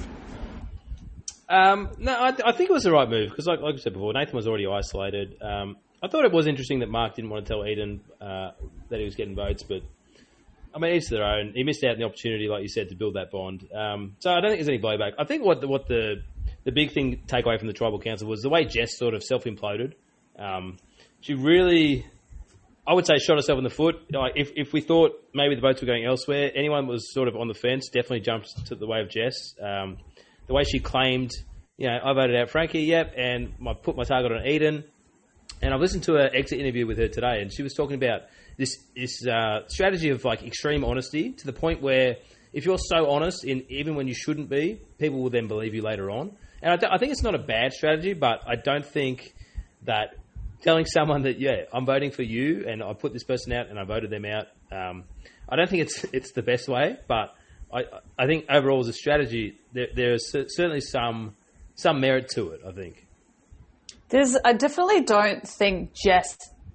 No, I think it was the right move because, like I said before, Nathan was already isolated. I thought it was interesting that Mark didn't want to tell Eden that he was getting votes, but I mean, each to their own. He missed out on the opportunity, like you said, to build that bond. So I don't think there's any blowback. I think what the big thing take away from the Tribal Council was the way Jess sort of self-imploded. She really, I would say, shot herself in the foot. Like if we thought maybe the votes were going elsewhere, anyone that was sort of on the fence definitely jumped to the way of Jess. The way she claimed, I voted out Frankie, yep, and I put my target on Eden. And I've listened to an exit interview with her today, and she was talking about this strategy of like extreme honesty to the point where if you're so honest, even when you shouldn't be, people will then believe you later on. And I think it's not a bad strategy, but I don't think that telling someone that, I'm voting for you and I put this person out and I voted them out, I don't think it's the best way, but I think overall as a strategy, there's certainly some merit to it, I think. I definitely don't think Jess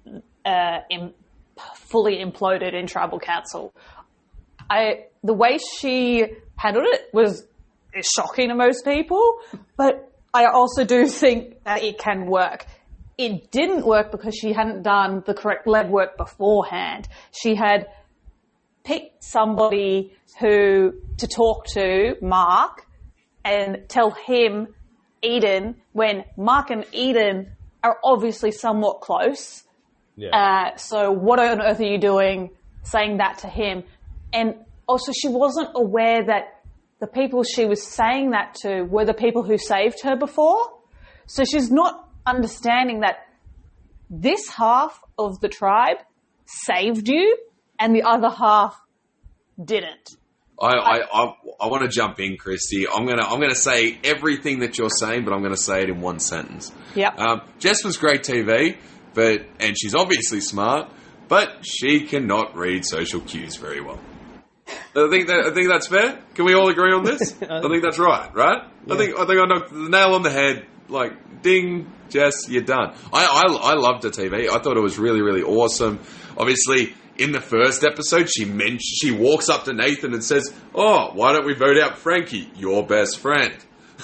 fully imploded in Tribal Council. The way she handled it is shocking to most people, but I also do think that it can work. It didn't work because she hadn't done the correct legwork beforehand. She had picked somebody to talk to, Mark, and tell him Eden, when Mark and Eden are obviously somewhat close. Yeah. So what on earth are you doing saying that to him? And also she wasn't aware that the people she was saying that to were the people who saved her before. So she's not understanding that this half of the tribe saved you and the other half didn't. I want to jump in, Christy. I'm gonna say everything that you're saying, but I'm gonna say it in one sentence. Yep. Jess was great TV, and she's obviously smart, but she cannot read social cues very well. I think that's fair. Can we all agree on this? I think that's right? Yeah. I think I knocked the nail on the head. Like, ding, Jess, you're done. I loved her TV. I thought it was really, really awesome. Obviously, in the first episode, she walks up to Nathan and says, "Oh, why don't we vote out Frankie, your best friend?"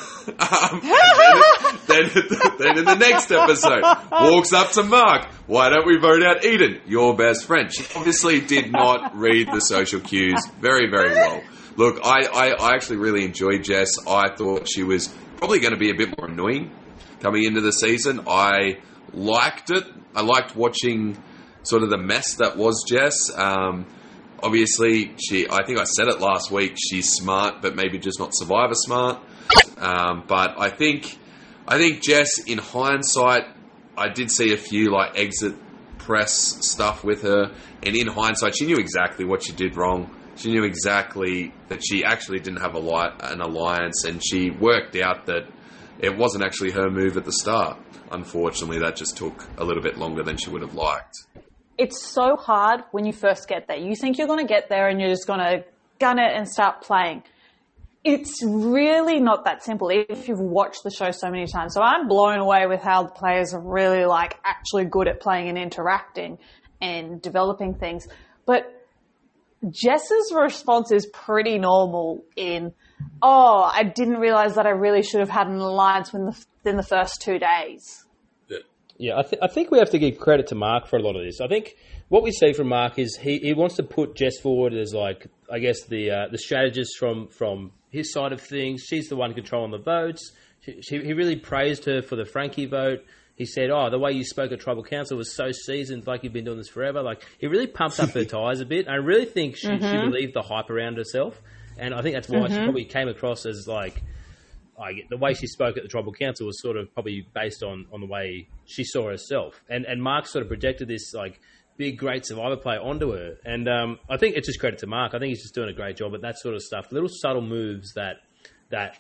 then in the next episode, walks up to Mark, "Why don't we vote out Eden, your best friend?" She obviously did not read the social cues very, very well. Look, I actually really enjoyed Jess. I thought she was probably going to be a bit more annoying coming into the season. I liked it. I liked watching sort of the mess that was Jess. Obviously, I think I said it last week, she's smart, but maybe just not Survivor smart. But I think Jess, in hindsight, I did see a few like exit press stuff with her, and in hindsight, she knew exactly what she did wrong. She knew exactly that she actually didn't have an alliance, and she worked out that it wasn't actually her move at the start. Unfortunately, that just took a little bit longer than she would have liked. It's so hard when you first get there. You think you're going to get there and you're just going to gun it and start playing. It's really not that simple if you've watched the show so many times. So I'm blown away with how the players are really like actually good at playing and interacting and developing things. But Jess's response is pretty normal in, I didn't realize that I really should have had an alliance within the first 2 days. Yeah, I think we have to give credit to Mark for a lot of this. I think what we see from Mark is he wants to put Jess forward as like, I guess, the strategist from his side of things. She's the one controlling the votes. He really praised her for the Frankie vote. He said, the way you spoke at Tribal Council was so seasoned, like you've been doing this forever. Like, he really pumped up her tyres a bit. I really think she relieved the hype around herself. And I think that's why she probably came across as like, the way she spoke at the Tribal Council was sort of probably based on the way she saw herself. And Mark sort of projected this like big, great Survivor player onto her. And I think it's just credit to Mark. I think he's just doing a great job at that sort of stuff. Little subtle moves that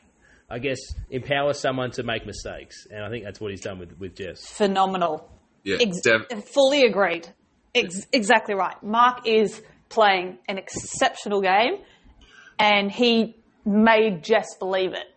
I guess, empower someone to make mistakes. And I think that's what he's done with Jess. Phenomenal. Yeah, Fully agreed. Exactly right. Mark is playing an exceptional game, and he made Jess believe it.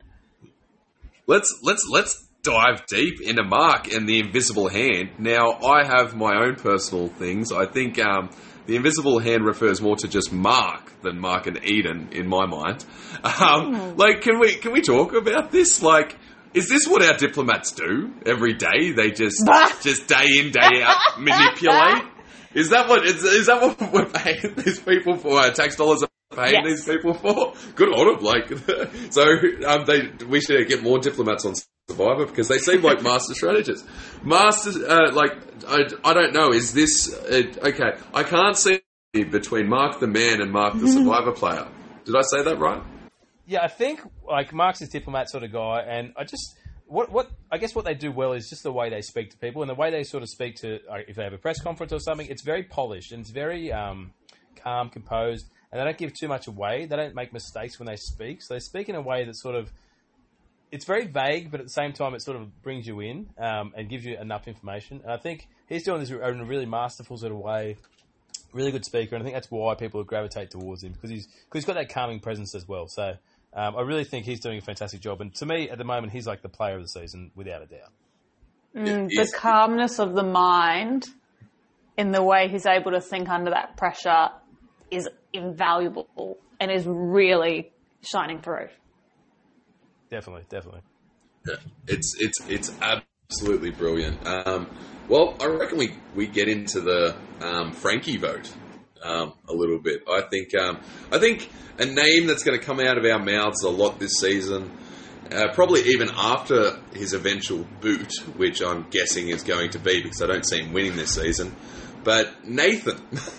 Let's dive deep into Mark and the invisible hand. Now, I have my own personal things. I think the invisible hand refers more to just Mark than Mark and Eden in my mind. Like, can we talk about this? Like, is this what our diplomats do every day? They just day in, day out manipulate. Is that what we're paying these people for? Our tax dollars are paying these people for? Good on them. Like, so we should get more diplomats on Survivor because they seem like master strategists. Masters, I don't know. Is this okay? I can't see between Mark the man and Mark the Survivor player. Did I say that right? Yeah, I think like Mark's a diplomat sort of guy, and I just what I guess what they do well is just the way they speak to people and the way they sort of speak to if they have a press conference or something. It's very polished and it's very calm, composed, and they don't give too much away. They don't make mistakes when they speak, so they speak in a way that sort of it's very vague, but at the same time, it sort of brings you in and gives you enough information. And I think he's doing this in a really masterful sort of way. Really good speaker, and I think that's why people gravitate towards him because he's got that calming presence as well. So I really think he's doing a fantastic job. And to me, at the moment, he's like the player of the season, without a doubt. The calmness of the mind in the way he's able to think under that pressure is invaluable and is really shining through. Definitely. Yeah, it's absolutely brilliant. Well, I reckon we get into the Frankie vote a little bit. I think a name that's going to come out of our mouths a lot this season, probably even after his eventual boot, which I'm guessing is going to be because I don't see him winning this season. But Nathan,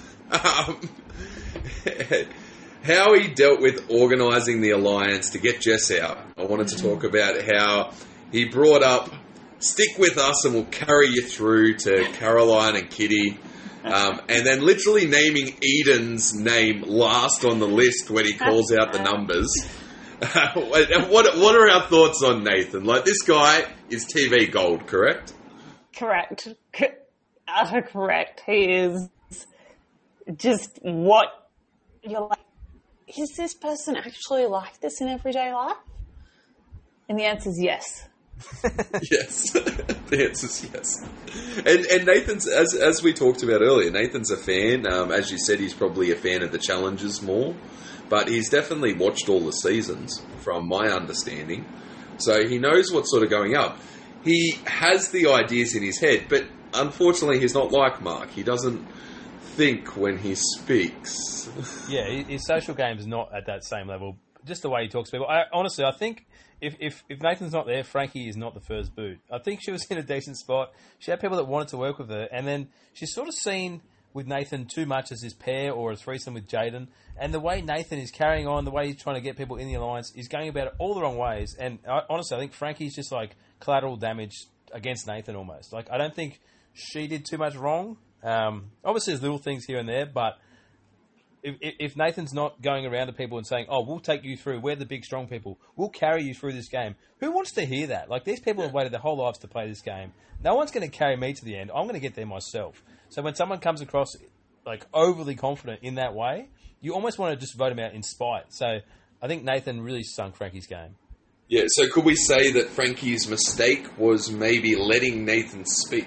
how he dealt with organising the alliance to get Jess out. I wanted to talk about how he brought up, stick with us and we'll carry you through to Caroline and Kitty. And then literally naming Eden's name last on the list when he calls out the numbers. What are our thoughts on Nathan? Like, this guy is TV gold, correct? Correct. Utter correct. He is just what you're like, is this person actually like this in everyday life? And the answer is yes. Yes. The answer is yes. And Nathan's, as we talked about earlier, Nathan's a fan. As you said, he's probably a fan of the challenges more. But he's definitely watched all the seasons, from my understanding. So he knows what's sort of going up. He has the ideas in his head, but unfortunately he's not like Mark. He doesn't think when he speaks. Yeah, his social game is not at that same level. Just the way he talks to people. Honestly, I think if Nathan's not there, Frankie is not the first boot. I think she was in a decent spot. She had people that wanted to work with her, and then she's sort of seen with Nathan too much as his pair or a threesome with Jaden. And the way Nathan is carrying on, the way he's trying to get people in the alliance, he's going about it all the wrong ways. And honestly, I think Frankie's just like collateral damage against Nathan almost. Like, I don't think she did too much wrong. Obviously, there's little things here and there, but if Nathan's not going around to people and saying, "Oh, we'll take you through. We're the big, strong people. We'll carry you through this game," who wants to hear that? Like, these people have waited their whole lives to play this game. No one's going to carry me to the end. I'm going to get there myself. So when someone comes across like overly confident in that way, you almost want to just vote him out in spite. So I think Nathan really sunk Frankie's game. Yeah. So could we say that Frankie's mistake was maybe letting Nathan speak?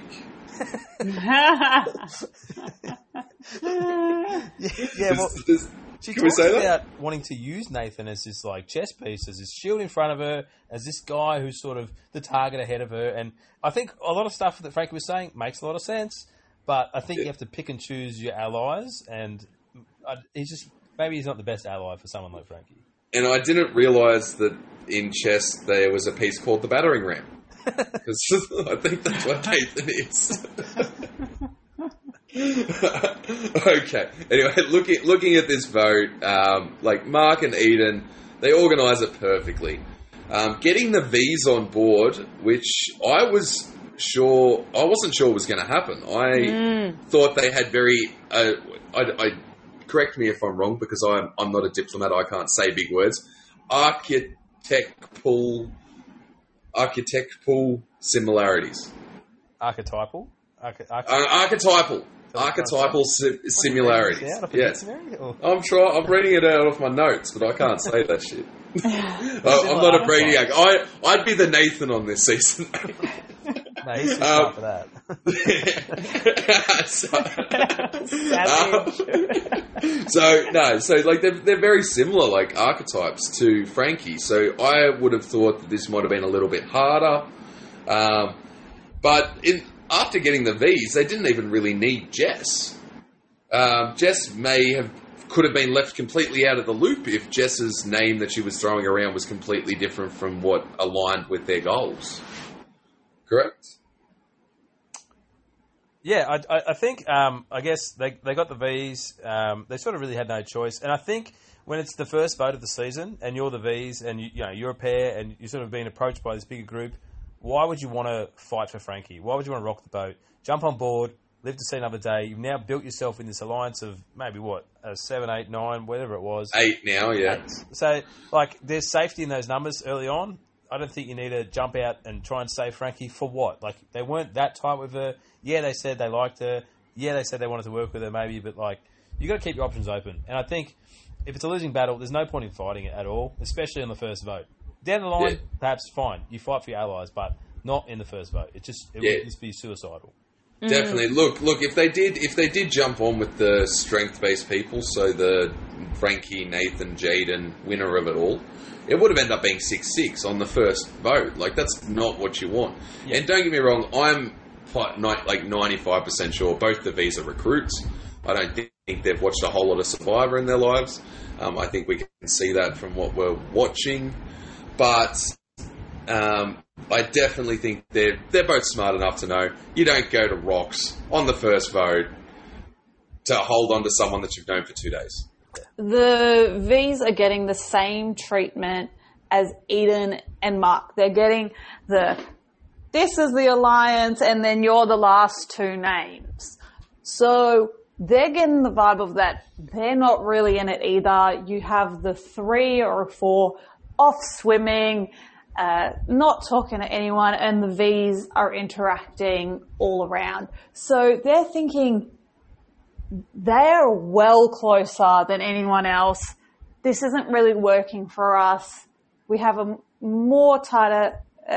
Yeah, well, she talks about wanting to use Nathan as this like chess piece, as this shield in front of her, as this guy who's sort of the target ahead of her. And I think a lot of stuff that Frankie was saying makes a lot of sense, but I think you have to pick and choose your allies, and maybe he's not the best ally for someone like Frankie. And I didn't realise that in chess there was a piece called the battering ram. Because I think that's what Nathan is. Okay. Anyway, looking at this vote, like Mark and Eden, they organise it perfectly. Getting the V's on board, which I wasn't sure was going to happen. I thought they had very. Correct me if I'm wrong, because I'm not a diplomat. I can't say big words. archetypal similarities. Archetypal? Archetypal similarities. Yes. I'm reading it out of my notes, but I can't say that shit. I'm not a brainiac. I'd be the Nathan on this season. No, he's too smart for that. So like they're very similar, like archetypes to Frankie. So I would have thought that this might have been a little bit harder. But after getting the V's, they didn't even really need Jess. Jess could have been left completely out of the loop if Jess's name that she was throwing around was completely different from what aligned with their goals. Correct? Yeah, I think, I guess they got the V's. They sort of really had no choice. And I think when it's the first vote of the season and you're the V's and you're a pair and you're sort of being approached by this bigger group, why would you want to fight for Frankie? Why would you want to rock the boat? Jump on board, live to see another day. You've now built yourself in this alliance of maybe, 7, 8, 9, whatever it was. 8 now, yeah. 8. So, there's safety in those numbers early on. I don't think you need to jump out and try and save Frankie for what? They weren't that tight with her. Yeah, they said they liked her. Yeah, they said they wanted to work with her maybe, but, you got to keep your options open. And I think if it's a losing battle, there's no point in fighting it at all, especially on the first vote. Down the line, perhaps fine. You fight for your allies, but not in the first vote. It would just be suicidal. Definitely. Look. If they did jump on with the strength-based people, so the Frankie, Nathan, Jaden winner of it all, it would have ended up being 6-6 on the first vote. That's not what you want. Yeah. And don't get me wrong, I'm 95% sure both the V's are recruits. I don't think they've watched a whole lot of Survivor in their lives. I think we can see that from what we're watching. But I definitely think they're both smart enough to know you don't go to rocks on the first vote to hold on to someone that you've known for 2 days. The V's are getting the same treatment as Eden and Mark. They're getting this is the alliance and then you're the last 2 names. So they're getting the vibe of that. They're not really in it either. You have the 3 or 4 off swimming, not talking to anyone, and the V's are interacting all around. So they're thinking they're well closer than anyone else. This isn't really working for us. We have a more tight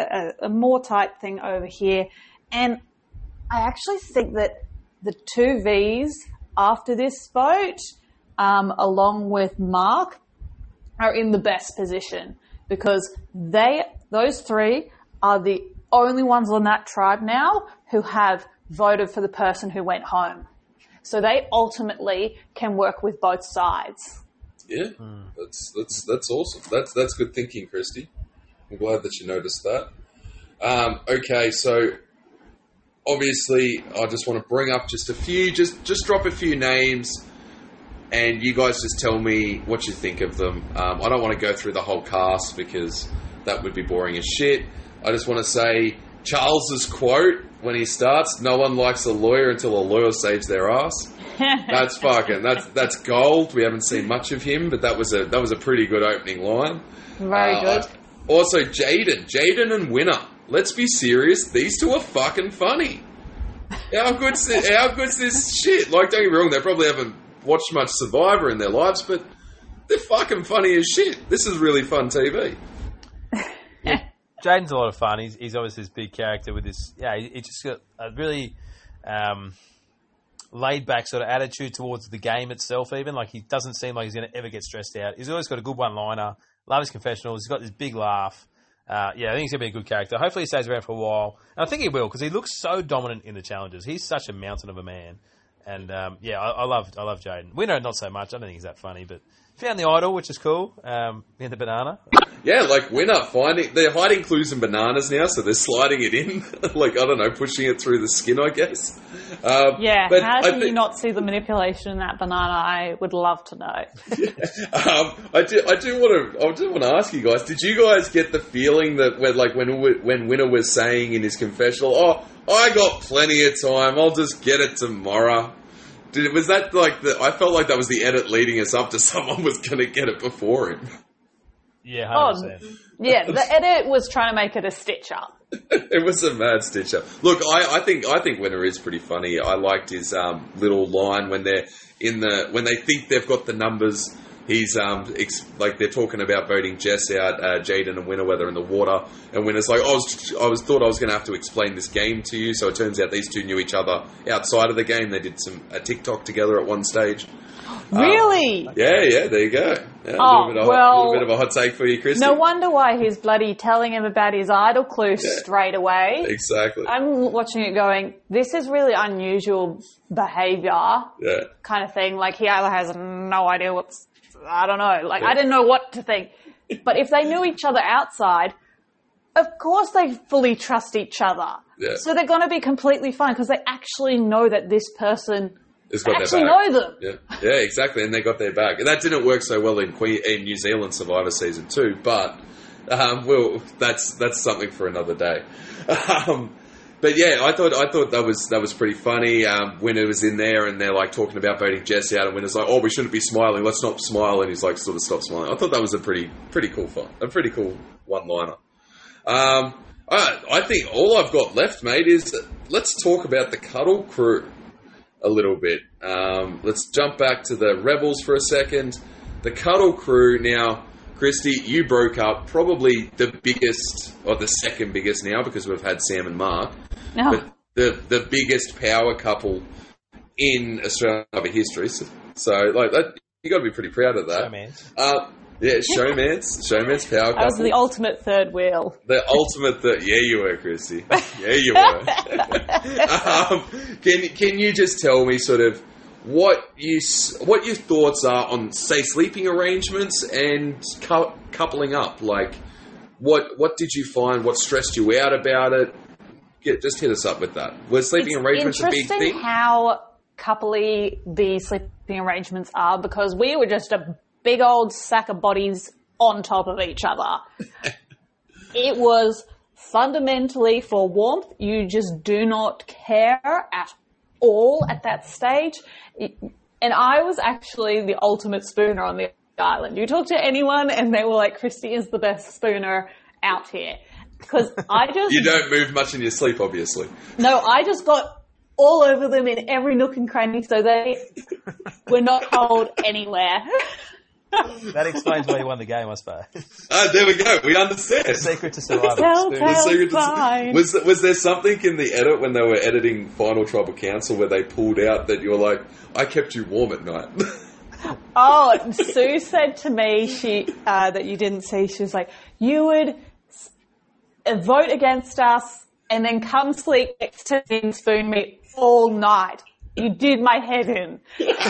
thing over here. And I actually think that the 2 V's after this vote, along with Mark, are in the best position because those 3 are the only ones on that tribe now who have voted for the person who went home. So they ultimately can work with both sides. Yeah, that's awesome. That's good thinking, Christy. I'm glad that you noticed that. Okay, so obviously I just want to bring up just a few, just drop a few names, and you guys just tell me what you think of them. I don't want to go through the whole cast because that would be boring as shit. I just want to say Charles's quote when he starts, "No one likes a lawyer until a lawyer saves their ass." That's gold. We haven't seen much of him, but that was a pretty good opening line. Very good. Also, Jaden and Winner. Let's be serious. These 2 are fucking funny. How good's this shit? Don't get me wrong. They probably haven't watched much Survivor in their lives, but they're fucking funny as shit. This is really fun TV. Jaden's a lot of fun. He's obviously this big character with this. Yeah, he just got a really laid back sort of attitude towards the game itself. Even he doesn't seem like he's going to ever get stressed out. He's always got a good one-liner. Love his confessionals. He's got this big laugh. I think he's going to be a good character. Hopefully he stays around for a while. And I think he will because he looks so dominant in the challenges. He's such a mountain of a man. And I love Jaden. Winner, not so much. I don't think he's that funny, but found the idol, which is cool. In the banana. Yeah, Winner they're hiding clues in bananas now, so they're sliding it in. I don't know, pushing it through the skin, I guess. How do you not see the manipulation in that banana? I would love to know. I do want to ask you guys, did you guys get the feeling that when Winner was saying in his confessional, "Oh, I got plenty of time, I'll just get it tomorrow"? Was that I felt like that was the edit leading us up to someone was going to get it before him. Yeah, Oh, 100%. yeah, the edit was trying to make it a stitch up. It was a mad stitch up. Look, I think Winner is pretty funny. I liked his little line when they're when they think they've got the numbers. He's like they're talking about voting Jess out, Jaden and Winterweather in the water, and Winner's like, I thought I was going to have to explain this game to you. So it turns out these two knew each other outside of the game. They did a TikTok together at one stage. Really? Yeah, there you go. Yeah, Oh, a little bit of a hot take for you, Christy. No wonder why he's bloody telling him about his idol clue straight away. Exactly. I'm watching it going, this is really unusual behaviour Yeah. kind of thing. Like, he either has no idea I don't know. Like, I didn't know what to think. But if they knew each other outside, of course they fully trust each other. Yeah. So they're going to be completely fine because they actually know that this person It's got actually their back. know them. Yeah, exactly, and they got their back. And that didn't work so well in New Zealand Survivor Season 2, but that's something for another day. But yeah, I thought that was pretty funny. Winner was in there, and they're like talking about voting Jess out, and Winner's like, "Oh, we shouldn't be smiling. Let's not smile." And he's like, "Sort of stop smiling." I thought that was a pretty cool pretty cool one-liner. I think all I've got left, mate, is let's talk about the Cuddle crew a little bit. Let's jump back to the Rebels for a second. The Cuddle crew now. Christy, you broke up probably the biggest, or the second biggest now, because we've had Sam and Mark, but the biggest power couple in Australian history. So like that, you got to be pretty proud of that. Showmans. Showman's power couple. I was the ultimate third wheel. The ultimate yeah, you were, Christy. Yeah, you were. Can you just tell me sort of what your thoughts are on, say, sleeping arrangements and coupling up? Like, what did you find? What stressed you out about it? Just hit us up with that. Were sleeping arrangements a big thing? Interesting how coupley the sleeping arrangements are, because we were just a big old sack of bodies on top of each other. It was fundamentally for warmth. You just do not care at all at that stage. And I was actually the ultimate spooner on the island. You talk to anyone and they were like, Christy is the best spooner out here. Because I just... You don't move much in your sleep, obviously. No, I just got all over them in every nook and cranny, so they were not cold anywhere. That explains why you won the game, I suppose. There we go. We understand. The secret to survival. Was there something in the edit when they were editing Final Tribal Council where they pulled out that you were like, I kept you warm at night? Oh, Sue said to me that you didn't see, she was like, you would vote against us and then come sleep next to me and spoon me all night. You did my head in.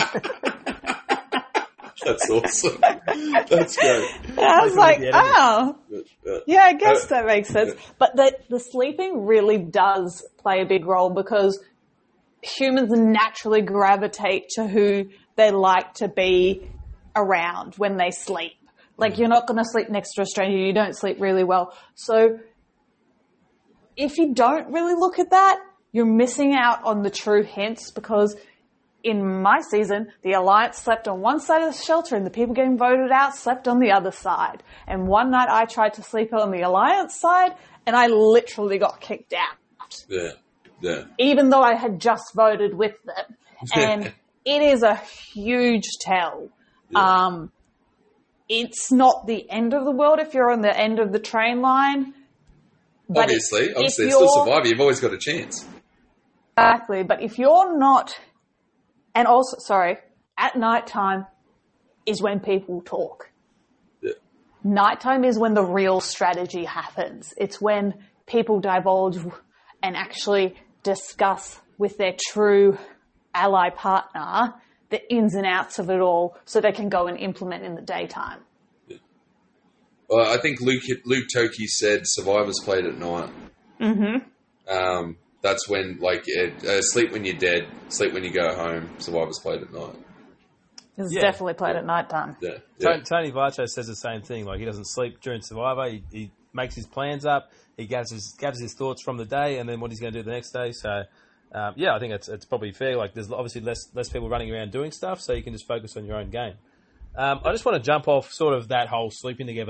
That's awesome. That's great. I was like, oh, yeah, I guess that makes sense. But the sleeping really does play a big role, because humans naturally gravitate to who they like to be around when they sleep. Like, you're not going to sleep next to a stranger. You don't sleep really well. So if you don't really look at that, you're missing out on the true hints, because in my season, the Alliance slept on one side of the shelter and the people getting voted out slept on the other side. And one night I tried to sleep on the Alliance side and I literally got kicked out. Yeah. Even though I had just voted with them. And it is a huge tell. Yeah. It's not the end of the world if you're on the end of the train line. But obviously, it's still Survivor. You've always got a chance. Exactly. But if you're not... And also, at nighttime is when people talk. Yeah. Nighttime is when the real strategy happens. It's when people divulge and actually discuss with their true ally partner the ins and outs of it all, so they can go and implement in the daytime. Yeah. Well, I think Luke Toki said Survivors played at night. Mm-hmm. That's when, like, sleep when you're dead, sleep when you go home. Survivors played at night. It's definitely played at nighttime. Yeah. Tony Varcho says the same thing. Like, he doesn't sleep during Survivor. He makes his plans up. He gathers his thoughts from the day, and then what he's going to do the next day. So, I think it's probably fair. Like, there's obviously less people running around doing stuff, so you can just focus on your own game. I just want to jump off sort of that whole sleeping together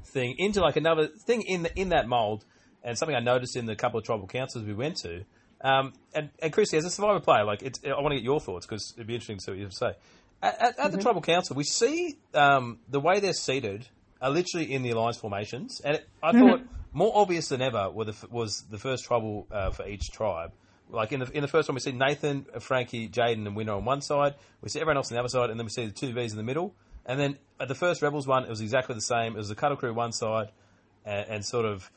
thing into like another thing in that mold, and something I noticed in the couple of tribal councils we went to. And Christy, as a Survivor player, like I want to get your thoughts because it'd be interesting to see what you have to say. At the tribal council, we see the way they're seated are literally in the alliance formations, and I thought more obvious than ever was the first tribal for each tribe. Like in the first one, we see Nathan, Frankie, Jaden, and Winner on one side. We see everyone else on the other side, and then we see the two Vs in the middle. And then at the first Rebels one, it was exactly the same. It was the Cuddle Crew one side, and sort of.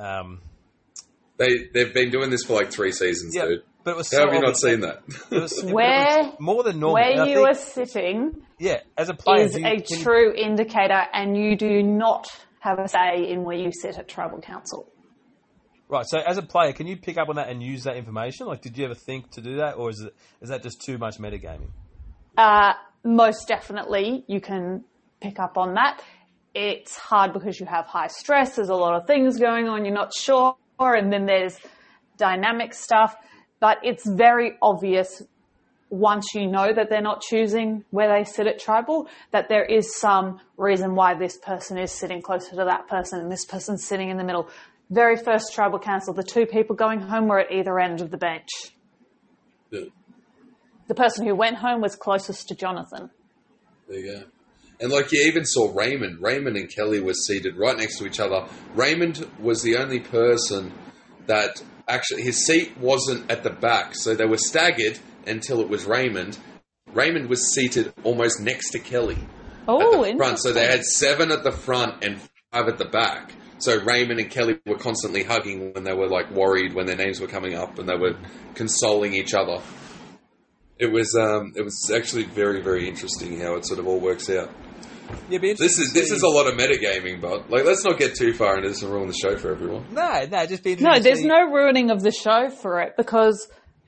They've been doing this for like 3 seasons, dude. But it was How have you not seen that? It was Where more than normal. Where you are sitting as a player, is a true indicator, and you do not have a say in where you sit at tribal council. Right, so as a player, can you pick up on that and use that information? Like, did you ever think to do that, or is that just too much metagaming? Most definitely, you can pick up on that. It's hard because you have high stress. There's a lot of things going on. You're not sure, and then there's dynamic stuff. But it's very obvious once you know that they're not choosing where they sit at tribal, that there is some reason why this person is sitting closer to that person and this person's sitting in the middle. Very first tribal council, the 2 people going home were at either end of the bench. Yeah. The person who went home was closest to Jonathan. There you go. And like you even saw Raymond. Raymond and Kelly were seated right next to each other. Raymond was the only person that actually, his seat wasn't at the back, so they were staggered until it was Raymond. Raymond was seated almost next to Kelly at the front. So they had 7 at the front and 5 at the back. So Raymond and Kelly were constantly hugging when they were like worried when their names were coming up, and they were consoling each other. It was actually very, very interesting how it sort of all works out. Yeah, this is a lot of metagaming, but like let's not get too far into this and ruin the show for everyone. No, just be interesting. No, there's no ruining of the show for it because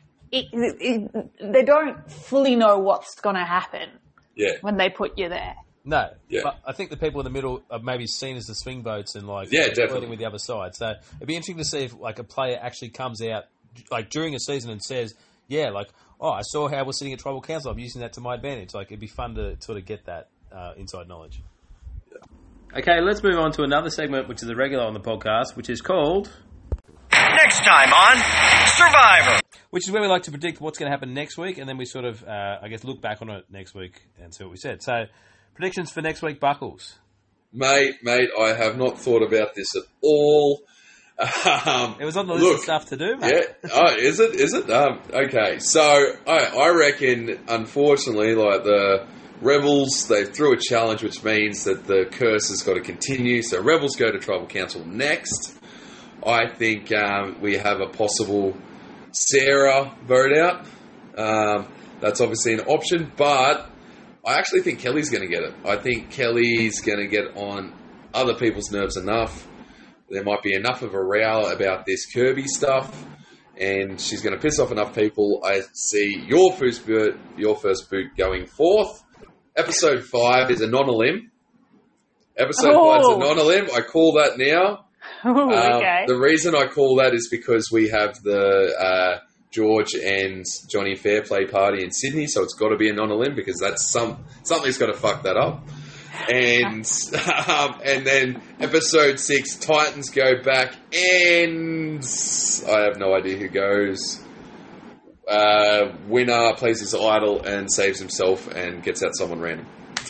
they don't fully know what's going to happen. Yeah. When they put you there. No, yeah. But I think the people in the middle are maybe seen as the swing boats and definitely with the other side. So it'd be interesting to see if like a player actually comes out like during a season and says, "Yeah, like I saw how we're sitting at tribal council. I'm using that to my advantage." Like it'd be fun to sort of get that inside knowledge. Yeah. Okay, let's move on to another segment, which is a regular on the podcast, which is called Next Time on Survivor. Which is where we like to predict what's going to happen next week, and then we sort of, I guess, look back on it next week and see what we said. So, predictions for next week, Buckles. Mate, I have not thought about this at all. It was on the list of stuff to do, mate. Yeah. Oh, is it? Okay. So, I reckon, unfortunately, like the Rebels, they threw a challenge, which means that the curse has got to continue. So, Rebels go to Tribal Council next. I think we have a possible Sarah vote out. That's obviously an option, but I actually think Kelly's going to get it. I think Kelly's going to get on other people's nerves enough. There might be enough of a row about this Kirby stuff, and she's going to piss off enough people. I see your first boot going forth. Episode 5 is a non-elim. Episode 5 is a non-elim. I call that now. Okay. The reason I call that is because we have the George and Johnny Fairplay party in Sydney, so it's got to be a non-elim because that's something's got to fuck that up. And then episode 6, Titans go back, and I have no idea who goes. Winner plays his idol and saves himself and gets out someone random.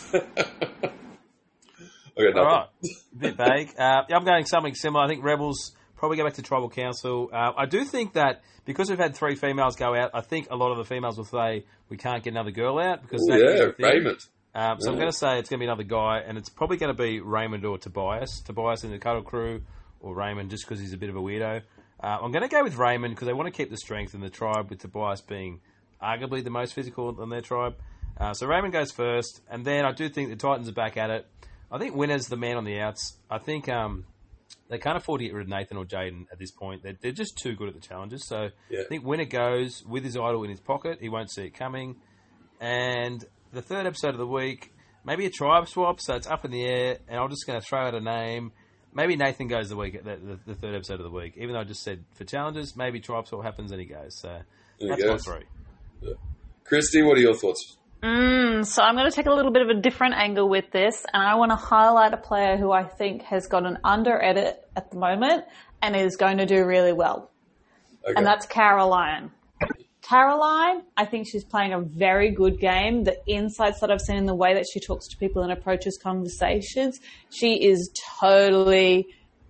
Okay, all right, a bit vague. I'm going something similar. I think Rebels probably go back to Tribal Council. I do think that because we've had 3 females go out, I think a lot of the females will say we can't get another girl out because Raymond. So I'm going to say it's going to be another guy, and it's probably going to be Raymond or Tobias. Tobias in the Cuddle Crew, or Raymond just because he's a bit of a weirdo. I'm going to go with Raymond because they want to keep the strength in the tribe, with Tobias being arguably the most physical on their tribe. So Raymond goes first, and then I do think the Titans are back at it. I think Winner's the man on the outs. I think they can't afford to get rid of Nathan or Jaden at this point. They're just too good at the challenges. So I think Winner goes with his idol in his pocket. He won't see it coming. And the third episode of the week, maybe a tribe swap, so it's up in the air, and I'm just going to throw out a name. Maybe Nathan goes the third episode of the week. Even though I just said for challenges, maybe tribe swap happens and he goes. So that's my 3. Yeah. Christy, what are your thoughts? So I'm going to take a little bit of a different angle with this, and I want to highlight a player who I think has got an under edit at the moment and is going to do really well. Okay. And that's Caroline. Caroline, I think she's playing a very good game. The insights that I've seen in the way that she talks to people and approaches conversations, she is totally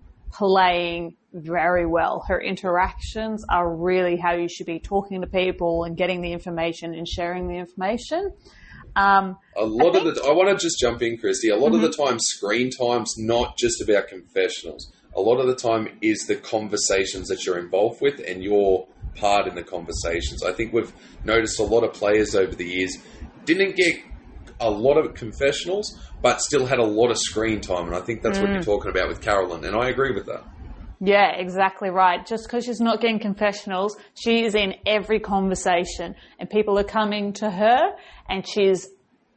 playing very well. Her interactions are really how you should be talking to people and getting the information and sharing the information. I want to just jump in, Christy. A lot of the time, screen time's not just about confessionals. A lot of the time is the conversations that you're involved with and your part in the conversations. I think we've noticed a lot of players over the years didn't get a lot of confessionals, but still had a lot of screen time. And I think that's what you're talking about with Carolyn. And I agree with that. Yeah, exactly right. Just because she's not getting confessionals, she is in every conversation and people are coming to her and she's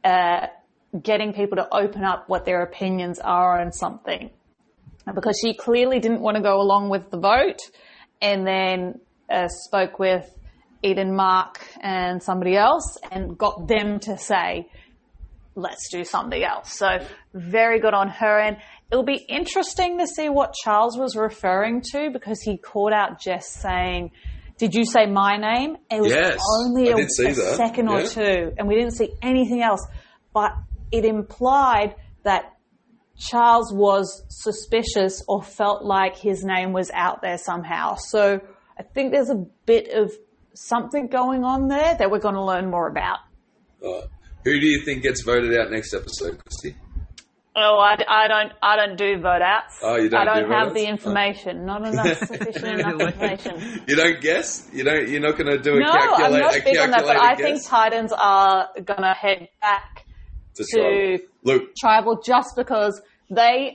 getting people to open up what their opinions are on something. And because she clearly didn't want to go along with the vote and then spoke with Eden, Mark and somebody else and got them to say, let's do something else. So very good on her. And it'll be interesting to see what Charles was referring to because he called out Jess saying, did you say my name? It was only a second or two and we didn't see anything else. But it implied that Charles was suspicious or felt like his name was out there somehow. So I think there's a bit of something going on there that we're going to learn more about. Who do you think gets voted out next episode, Christy? Oh, I don't do vote outs. Oh, you don't. I don't have the information. Not enough sufficient enough information. You don't guess? You're not going to do a I'm not big on that, but I guess? think Titans are going to head back to Tribal just because they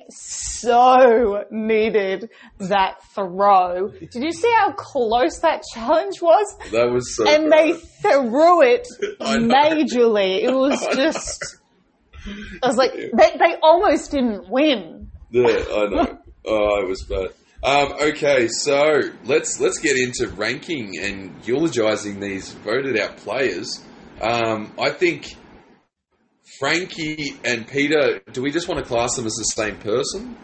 so needed that throw. Did you see how close that challenge was? That was so And bad. they threw it majorly. It was just... I was like, they almost didn't win. Yeah, I know. Oh, it was bad. Okay, so let's get into ranking and eulogizing these voted out players. I think Frankie and Peter, do we just want to class them as the same person?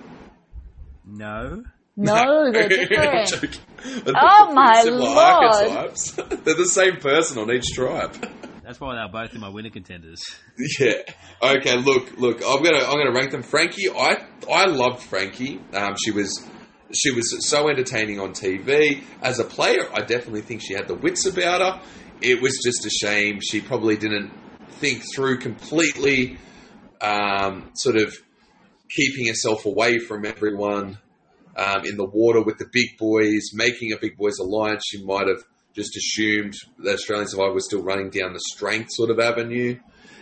No. No, they're different. I'm joking. Oh, my Similar Lord. archetypes. They're the same person on each tribe. That's why they're both in my winner contenders. Yeah. Okay. Look. I'm gonna rank them. Frankie. I loved Frankie. She was so entertaining on TV. As a player, I definitely think she had the wits about her. It was just a shame she probably didn't think through completely. Sort of keeping herself away from everyone in the water with the big boys, making a big boys alliance. She might have just assumed that Australian Survivor was still running down the strength sort of avenue.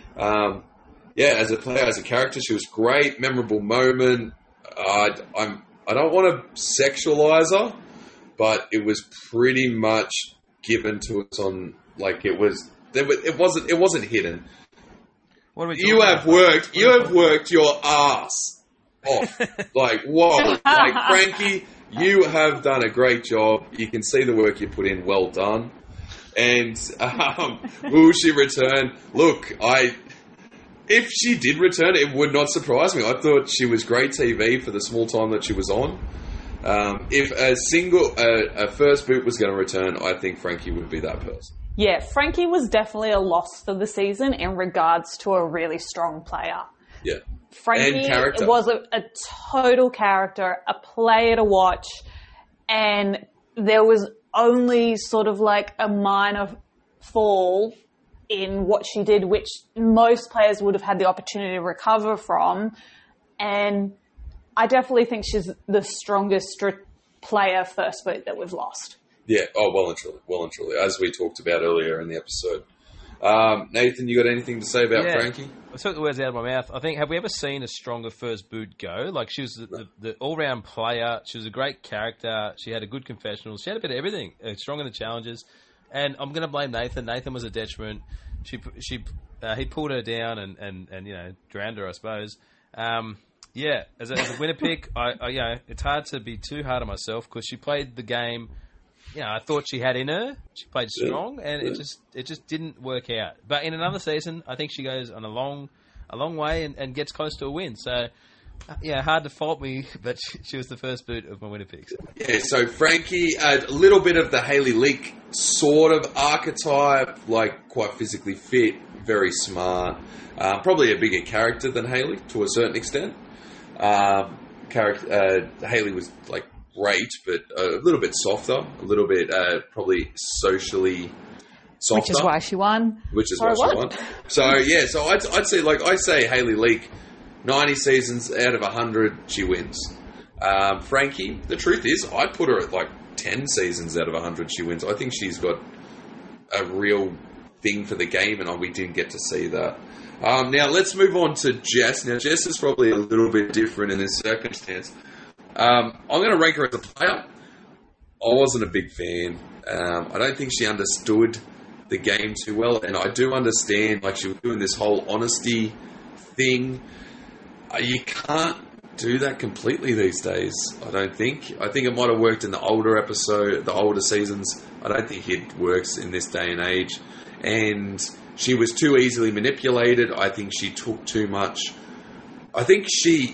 As a player, as a character, she was great. Memorable moment. I don't want to sexualize her, but it was pretty much given to us on like it wasn't hidden. What are we You have worked your ass off. Like whoa, like Frankie. You have done a great job. You can see the work you put in. Well done. And will she return? Look, if she did return, it would not surprise me. I thought she was great TV for the small time that she was on. If a first boot was going to return, I think Frankie would be that person. Yeah, Frankie was definitely a loss for the season in regards to a really strong player. Yeah. Frankie And character. was a total character, a player to watch, and there was only sort of like a minor fall in what she did, which most players would have had the opportunity to recover from. And I definitely think she's the strongest player first boot that we've lost. Yeah. Oh, well and truly, as we talked about earlier in the episode. Nathan, you got anything to say about Frankie? I took the words out of my mouth. I think, have we ever seen a stronger first boot go? Like, she was the all-round player. She was a great character. She had a good confessional. She had a bit of everything. Strong in the challenges. And I'm going to blame Nathan. Nathan was a detriment. He pulled her down and drowned her, I suppose. As a winner pick, it's hard to be too hard on myself because she played the game I thought she had in her. She played strong, and it just didn't work out. But in another season, I think she goes on a long way and gets close to a win. So, hard to fault me, but she was the first boot of my winner picks. Yeah, so Frankie, a little bit of the Hayley Leak sort of archetype, like quite physically fit, very smart, probably a bigger character than Hayley to a certain extent. Hayley was like great, but a little bit softer, a little bit probably socially softer. Which is why she won. So I'd say, like I say, Hayley Leak, 90 seasons out of 100, she wins. Frankie, the truth is, I'd put her at like 10 seasons out of 100, she wins. I think she's got a real thing for the game, and we didn't get to see that. Now, let's move on to Jess. Now, Jess is probably a little bit different in this circumstance. I'm going to rank her as a player. I wasn't a big fan. I don't think she understood the game too well, and I do understand, like, she was doing this whole honesty thing. You can't do that completely these days, I don't think. I think it might have worked in the older seasons. I don't think it works in this day and age. And she was too easily manipulated. I think she took too much. I think she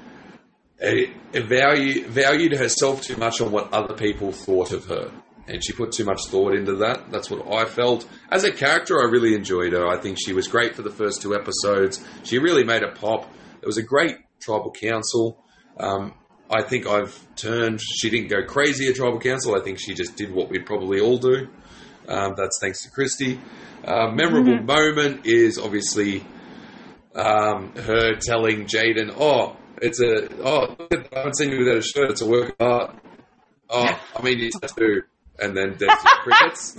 valued herself too much on what other people thought of her. And she put too much thought into that. That's what I felt. As a character, I really enjoyed her. I think she was great for the first 2 episodes. She really made it pop. It was a great tribal council. I think she didn't go crazy at tribal council. I think she just did what we'd probably all do. That's thanks to Christy. Memorable moment is obviously her telling Jaden, I haven't seen you without a shirt, it's a work of art. I mean, you tattoo. And then there's the crickets.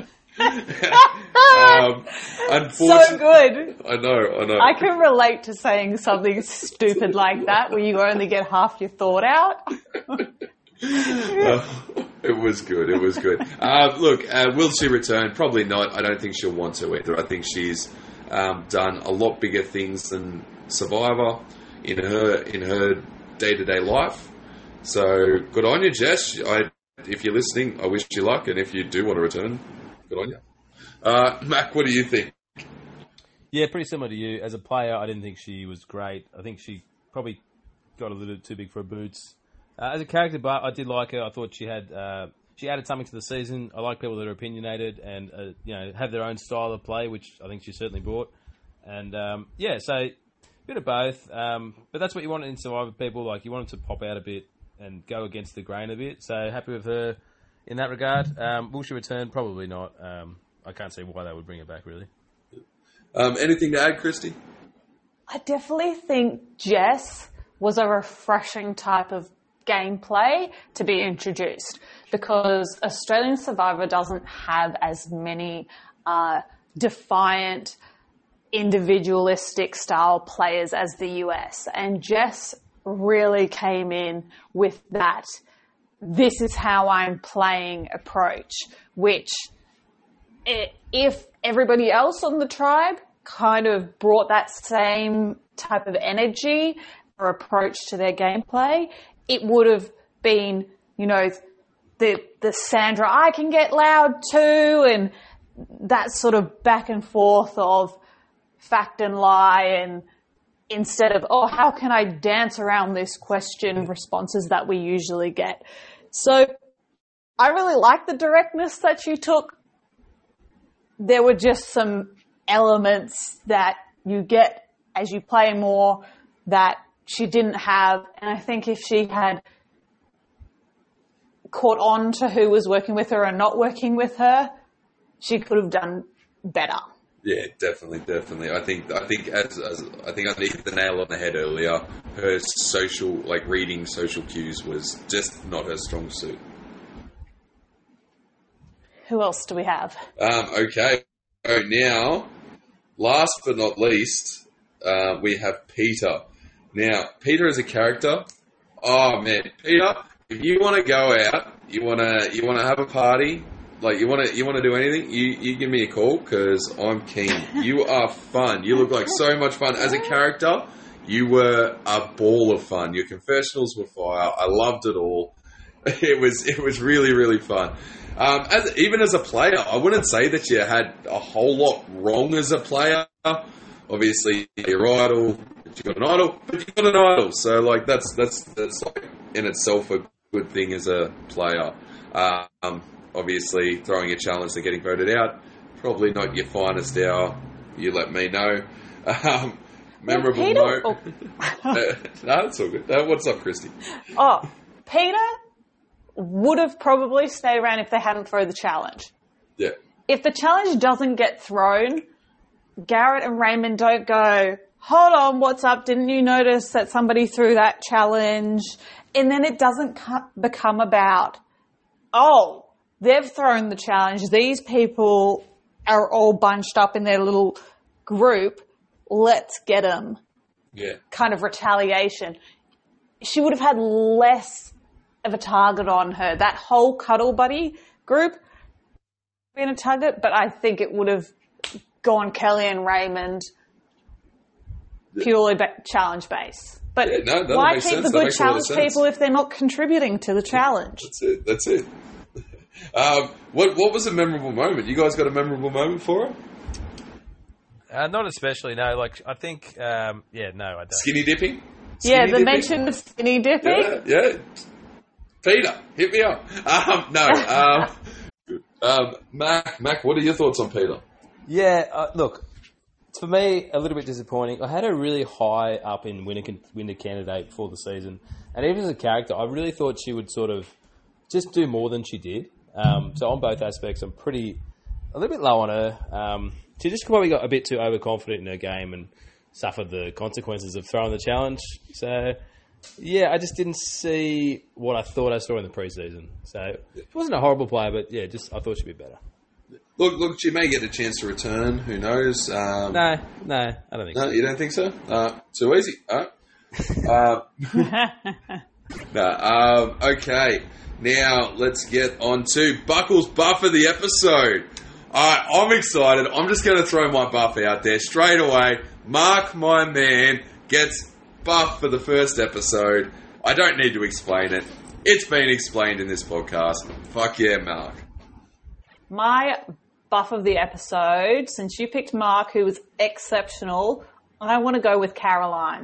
Unfortunately, so good. I know. I can relate to saying something stupid like that where you only get half your thought out. It was good. Look, will she return? Probably not. I don't think she'll want to either. I think she's done a lot bigger things than Survivor in her day-to-day life. So good on you, Jess. If you're listening, I wish you luck, and if you do want to return, good on you. Mac, what do you think? Yeah, pretty similar to you. As a player, I didn't think she was great. I think she probably got a little too big for her boots. As a character, but I did like her. I thought she added something to the season. I like people that are opinionated and have their own style of play, which I think she certainly brought. And so a bit of both. But that's what you want in Survivor people. Like, you want them to pop out a bit and go against the grain a bit. So happy with her in that regard. Will she return? Probably not. I can't see why they would bring her back, really. Anything to add, Christy? I definitely think Jess was a refreshing type of gameplay to be introduced, because Australian Survivor doesn't have as many defiant, individualistic style players as the US, and Jess really came in with that "this is how I'm playing" approach, which if everybody else on the tribe kind of brought that same type of energy or approach to their gameplay, it would have been, the Sandra, I can get loud too, and that sort of back and forth of fact and lie, and instead of, how can I dance around this question responses that we usually get. So I really like the directness that you took. There were just some elements that you get as you play more that she didn't have. And I think if she had caught on to who was working with her and not working with her, she could have done better. Yeah, definitely. I think I hit the nail on the head earlier. Her reading social cues was just not her strong suit. Who else do we have? Okay. So now, last but not least, we have Peter. Now, Peter is a character. Oh man, Peter! If you want to go out, you want to have a party, like you want to do anything, you give me a call, because I'm keen. You are fun. You look like so much fun as a character. You were a ball of fun. Your confessionals were fire. I loved it all. It was really, really fun. Even as a player, I wouldn't say that you had a whole lot wrong as a player. Obviously, you're idle, but you got an idol, but you got an idol. So, like, that's like in itself a good thing as a player. Obviously, throwing a challenge and getting voted out, probably not your finest hour. You let me know. Memorable moment. No, it's all good. What's up, Christy? Oh, Peter would have probably stayed around if they hadn't thrown the challenge. Yeah. If the challenge doesn't get thrown, Garrett and Raymond don't go, hold on, what's up? Didn't you notice that somebody threw that challenge? And then it doesn't become about, oh, they've thrown the challenge. These people are all bunched up in their little group. Let's get them. Yeah. Kind of retaliation. She would have had less of a target on her. That whole Cuddle Buddy group been a target, but I think it would have gone Kelly and Raymond purely challenge base. But why keep the good challenge people if they're not contributing to the challenge? That's it. What was a memorable moment? You guys got a memorable moment for her? Not especially, no. Like, I think, no, I don't. Skinny dipping? The mention of skinny dipping? Yeah. Peter, hit me up. Mac, what are your thoughts on Peter? Yeah, look, for me, a little bit disappointing. I had a really high up in winner candidate before the season. And even as a character, I really thought she would sort of just do more than she did. So on both aspects, I'm a little bit low on her. She just probably got a bit too overconfident in her game and suffered the consequences of throwing the challenge. So, yeah, I just didn't see what I thought I saw in the preseason. So, she wasn't a horrible player, but yeah, I thought she'd be better. Look, she may get a chance to return. Who knows? No, I don't think so. No, you don't think so? Too easy. Okay. Now, let's get on to Buckle's buff of the episode. I'm excited. I'm just going to throw my buff out there straight away. Mark, my man, gets buff for the first episode. I don't need to explain it. It's been explained in this podcast. Fuck yeah, Mark. My buff of the episode, since you picked Mark, who was exceptional, I want to go with Caroline.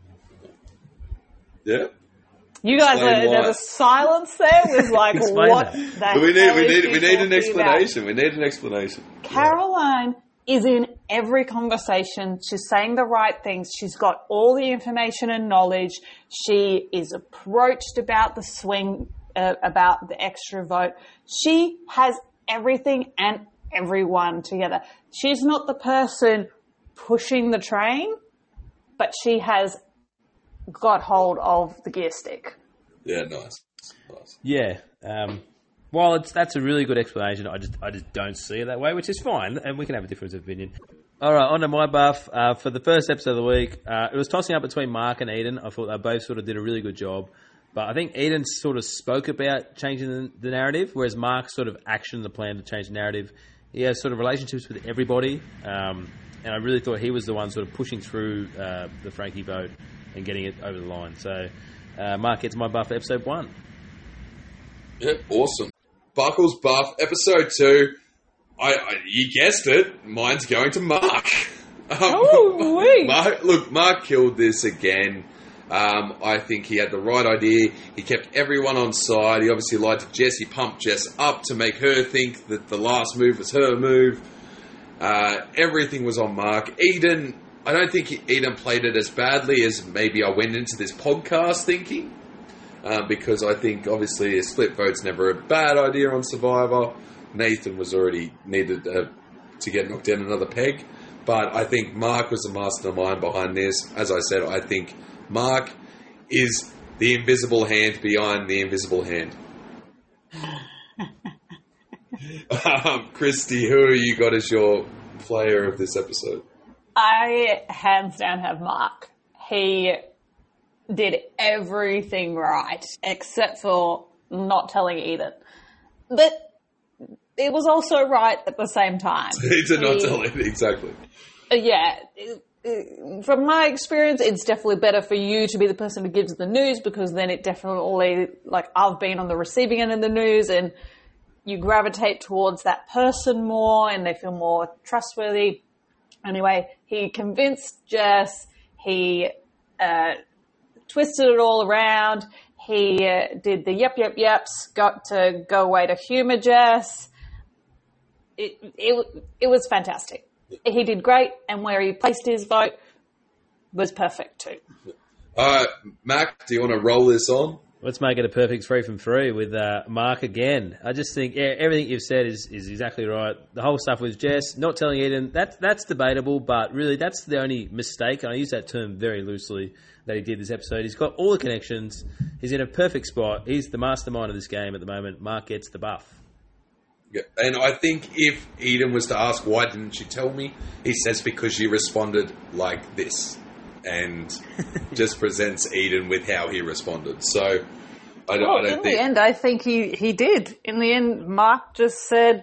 Yeah? You guys, there's a silence there. It was like, what the hell we is need an explanation. about? We need an explanation. Caroline is in every conversation. She's saying the right things. She's got all the information and knowledge. She is approached about the swing, about the extra vote. She has everything and everyone together. She's not the person pushing the train, but she has got hold of the gear stick. Yeah, nice. Yeah. While that's a really good explanation, I just don't see it that way, which is fine, and we can have a difference of opinion. All right, on to my buff. For the first episode of the week, it was tossing up between Mark and Eden. I thought they both sort of did a really good job. But I think Eden sort of spoke about changing the narrative, whereas Mark sort of actioned the plan to change the narrative. He has sort of relationships with everybody, and I really thought he was the one sort of pushing through the Frankie vote and getting it over the line. So Mark gets my buff for episode 1. Yeah, awesome. Buckle's buff, episode 2. You guessed it. Mine's going to Mark. Mark killed this again. I think he had the right idea. He kept everyone on side. He obviously lied to Jess. He pumped Jess up to make her think that the last move was her move. Everything was on Mark. Eden, I don't think Eden played it as badly as maybe I went into this podcast thinking. Because I think, obviously, a split vote's never a bad idea on Survivor. Nathan was already needed to get knocked down another peg. But I think Mark was the mastermind behind this. As I said, I think Mark is the invisible hand behind the invisible hand. Christy, who you got as your player of this episode? I hands down have Mark. He did everything right except for not telling Eden. But it was also right at the same time. He did not tell it, exactly. Yeah. from my experience, it's definitely better for you to be the person who gives the news, because then it definitely, like, I've been on the receiving end of the news, and you gravitate towards that person more and they feel more trustworthy. Anyway, he convinced Jess. He twisted it all around. He did the yeps, got to go away to humour Jess. It was fantastic. He did great, and where he placed his vote was perfect too. Mac, do you want to roll this on? Let's make it a perfect 3 from 3 with Mark again. I just think everything you've said is exactly right. The whole stuff with Jess, not telling Eden, that's debatable, but really that's the only mistake, and I use that term very loosely, that he did this episode. He's got all the connections. He's in a perfect spot. He's the mastermind of this game at the moment. Mark gets the buff. Yeah. And I think if Eden was to ask, why didn't you tell me? He says because she responded like this. And just presents Eden with how he responded. So I don't think... In the end, I think he did. In the end, Mark just said,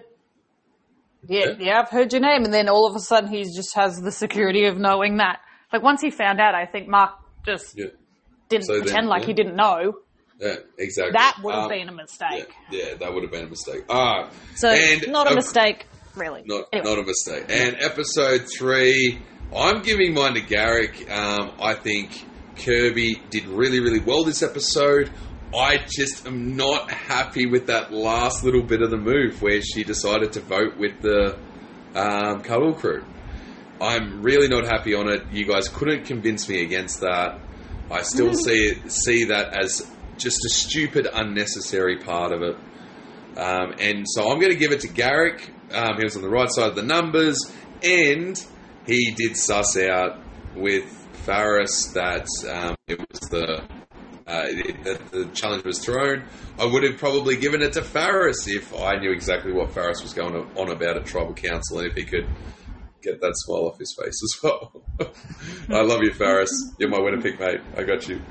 yeah, I've heard your name. And then all of a sudden he just has the security of knowing that. Like, once he found out, I think Mark just didn't pretend like he didn't know. Yeah, exactly. That would have been a mistake. Yeah, that would have been a mistake. So, not a mistake, really. Not a mistake. And episode 3... I'm giving mine to Garrick. I think Kirby did really, really well this episode. I just am not happy with that last little bit of the move where she decided to vote with the Cuddle Crew. I'm really not happy on it. You guys couldn't convince me against that. I still see that as just a stupid, unnecessary part of it. And so I'm going to give it to Garrick. He was on the right side of the numbers, and he did suss out with Faris that it was the challenge was thrown. I would have probably given it to Faris if I knew exactly what Faris was going on about at Tribal Council, and if he could get that smile off his face as well. I love you, Faris. You're my winner pick, mate. I got you.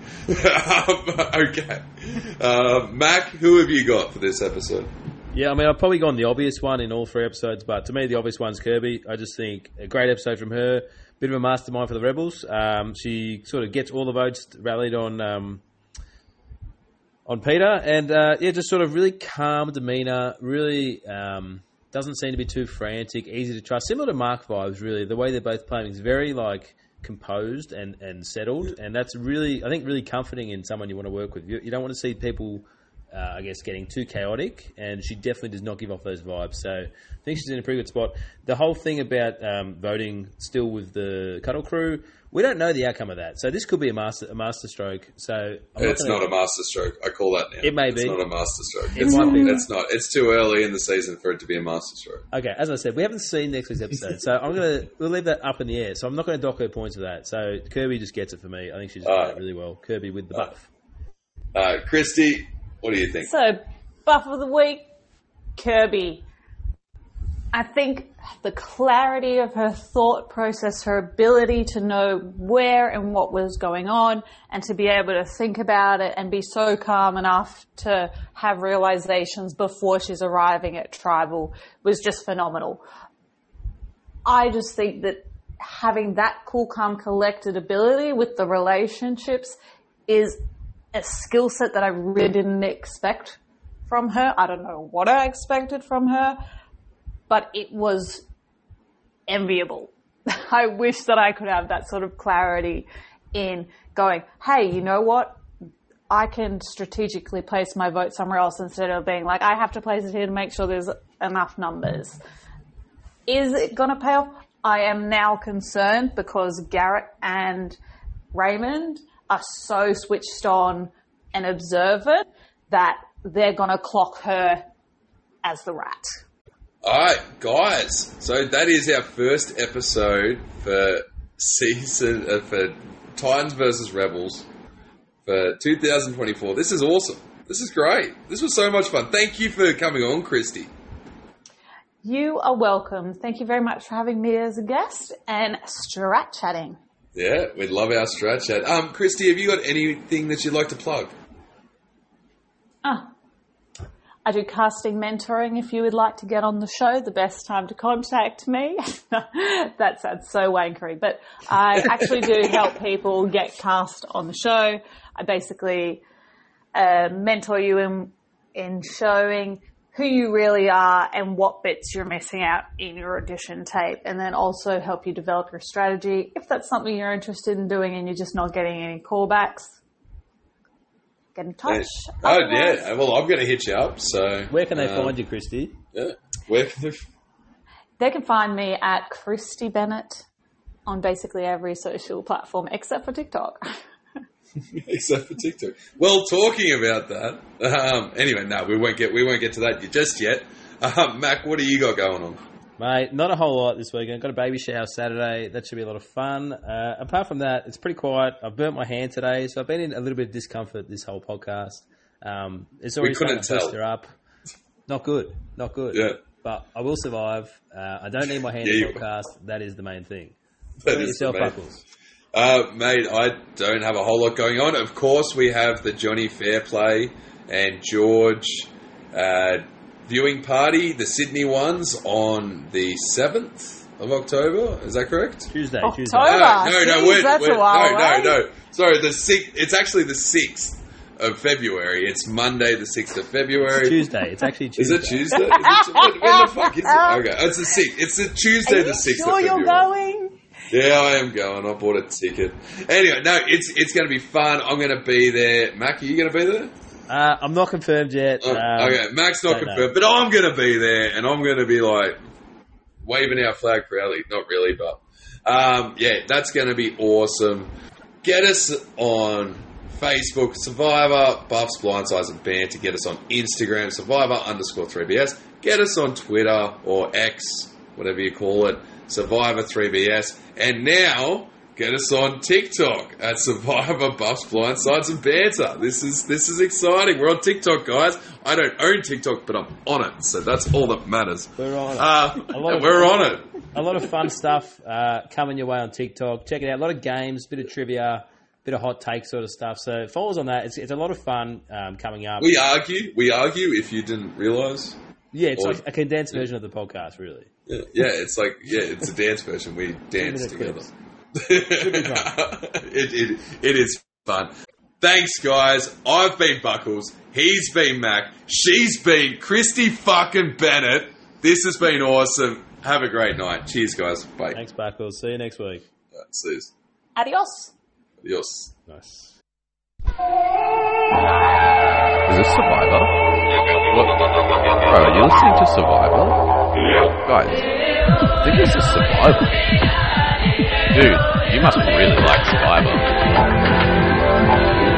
Okay. Mac, who have you got for this episode? Yeah, I mean, I've probably gone the obvious one in all 3 episodes, but to me, the obvious one's Kirby. I just think a great episode from her. Bit of a mastermind for the Rebels. She sort of gets all the votes rallied on Peter, and just sort of really calm demeanour. Really doesn't seem to be too frantic, easy to trust. Similar to Mark vibes, really. The way they're both playing is very composed and settled, and that's really, I think, really comforting in someone you want to work with. You don't want to see people, getting too chaotic, and she definitely does not give off those vibes. So I think she's in a pretty good spot. The whole thing about voting still with the Cuddle Crew, we don't know the outcome of that. So this could be a master stroke. So it's not a master stroke. I call that now. It may be. It's not a master stroke. It might be. It's not. It's too early in the season for it to be a master stroke. Okay, as I said, we haven't seen next week's episode, so we'll leave that up in the air. So I'm not going to dock her points for that. So Kirby just gets it for me. I think she's done it really well. Kirby with the buff. Christy, what do you think? So, buff of the week, Kirby. I think the clarity of her thought process, her ability to know where and what was going on, and to be able to think about it and be so calm enough to have realizations before she's arriving at Tribal was just phenomenal. I just think that having that cool, calm, collected ability with the relationships is a skill set that I really didn't expect from her. I don't know what I expected from her, but it was enviable. I wish that I could have that sort of clarity in going, hey, you know what? I can strategically place my vote somewhere else instead of being like, I have to place it here to make sure there's enough numbers. Is it going to pay off? I am now concerned because Garrett and Raymond are so switched on and observant that they're going to clock her as the rat. All right, guys. So that is our first episode for for Titans versus Rebels for 2024. This is awesome. This is great. This was so much fun. Thank you for coming on, Christy. You are welcome. Thank you very much for having me as a guest and strat chatting. Yeah, we'd love our strat chat. Christy, have you got anything that you'd like to plug? I do casting mentoring if you would like to get on the show. The best time to contact me. That sounds so wankery. But I actually do help people get cast on the show. I basically mentor you in showing who you really are and what bits you're missing out in your audition tape, and then also help you develop your strategy. If that's something you're interested in doing and you're just not getting any callbacks, get in touch. Oh, yeah. Well, I'm going to hit you up. So Where can they find you, Christy? Yeah. Where can They can find me at Christy Bennett on basically every social platform except for TikTok. Except for TikTok. Well, talking about that. Anyway, no, we won't get to that just yet. Mac, what do you got going on? Mate, not a whole lot this weekend. Got a baby shower Saturday. That should be a lot of fun. Apart from that, it's pretty quiet. I've burnt my hand today, so I've been in a little bit of discomfort this whole podcast. It's already starting to blister up. Not good. Yeah. But I will survive. I don't need my hand in the podcast. That is the main thing. That is yourself, Buckles. Mate, I don't have a whole lot going on. Of course, we have the Johnny Fairplay and George viewing party, the Sydney ones, on the 7th of October. Is that correct? Tuesday. No. Sorry, the 6th. It's actually the 6th of February. It's Monday, the 6th of February. It's Tuesday. It's actually Tuesday. Is it Tuesday? When the fuck is it? Okay, it's the 6th. It's the Tuesday, the 6th of February. You're going? Yeah, I am going. I bought a ticket. Anyway, no, it's going to be fun. I'm going to be there. Mac, are you going to be there? I'm not confirmed yet. Okay, Mac's not confirmed, but I'm going to be there, and I'm going to be like waving our flag proudly. Not really, but yeah, that's going to be awesome. Get us on Facebook, Survivor, Buffs, Blindsides, and Banter. Get us on Instagram, Survivor_3BS. Get us on Twitter or X, whatever you call it, Survivor3BS. And now, get us on TikTok at Survivor, Buffs, Blindsides, and Banter. This is exciting. We're on TikTok, guys. I don't own TikTok, but I'm on it, so that's all that matters. We're on it. We're on it. A lot of fun stuff coming your way on TikTok. Check it out. A lot of games, bit of trivia, bit of hot take sort of stuff. So follow us on that. It's a lot of fun coming up. We argue if you didn't realise. Yeah, it's like a condensed version of the podcast, really. Yeah, it's like, it's a dance version. We dance together. It is fun. Thanks, guys. I've been Buckles. He's been Mac. She's been Christy fucking Bennett. This has been awesome. Have a great night. Cheers, guys. Bye. Thanks, Buckles. See you next week. See you. Adios. Adios. Nice. Is this Survivor? What? Bro, are you listening to Survivor? Guys, I think this is Survivor. Dude, you must really like Survivor.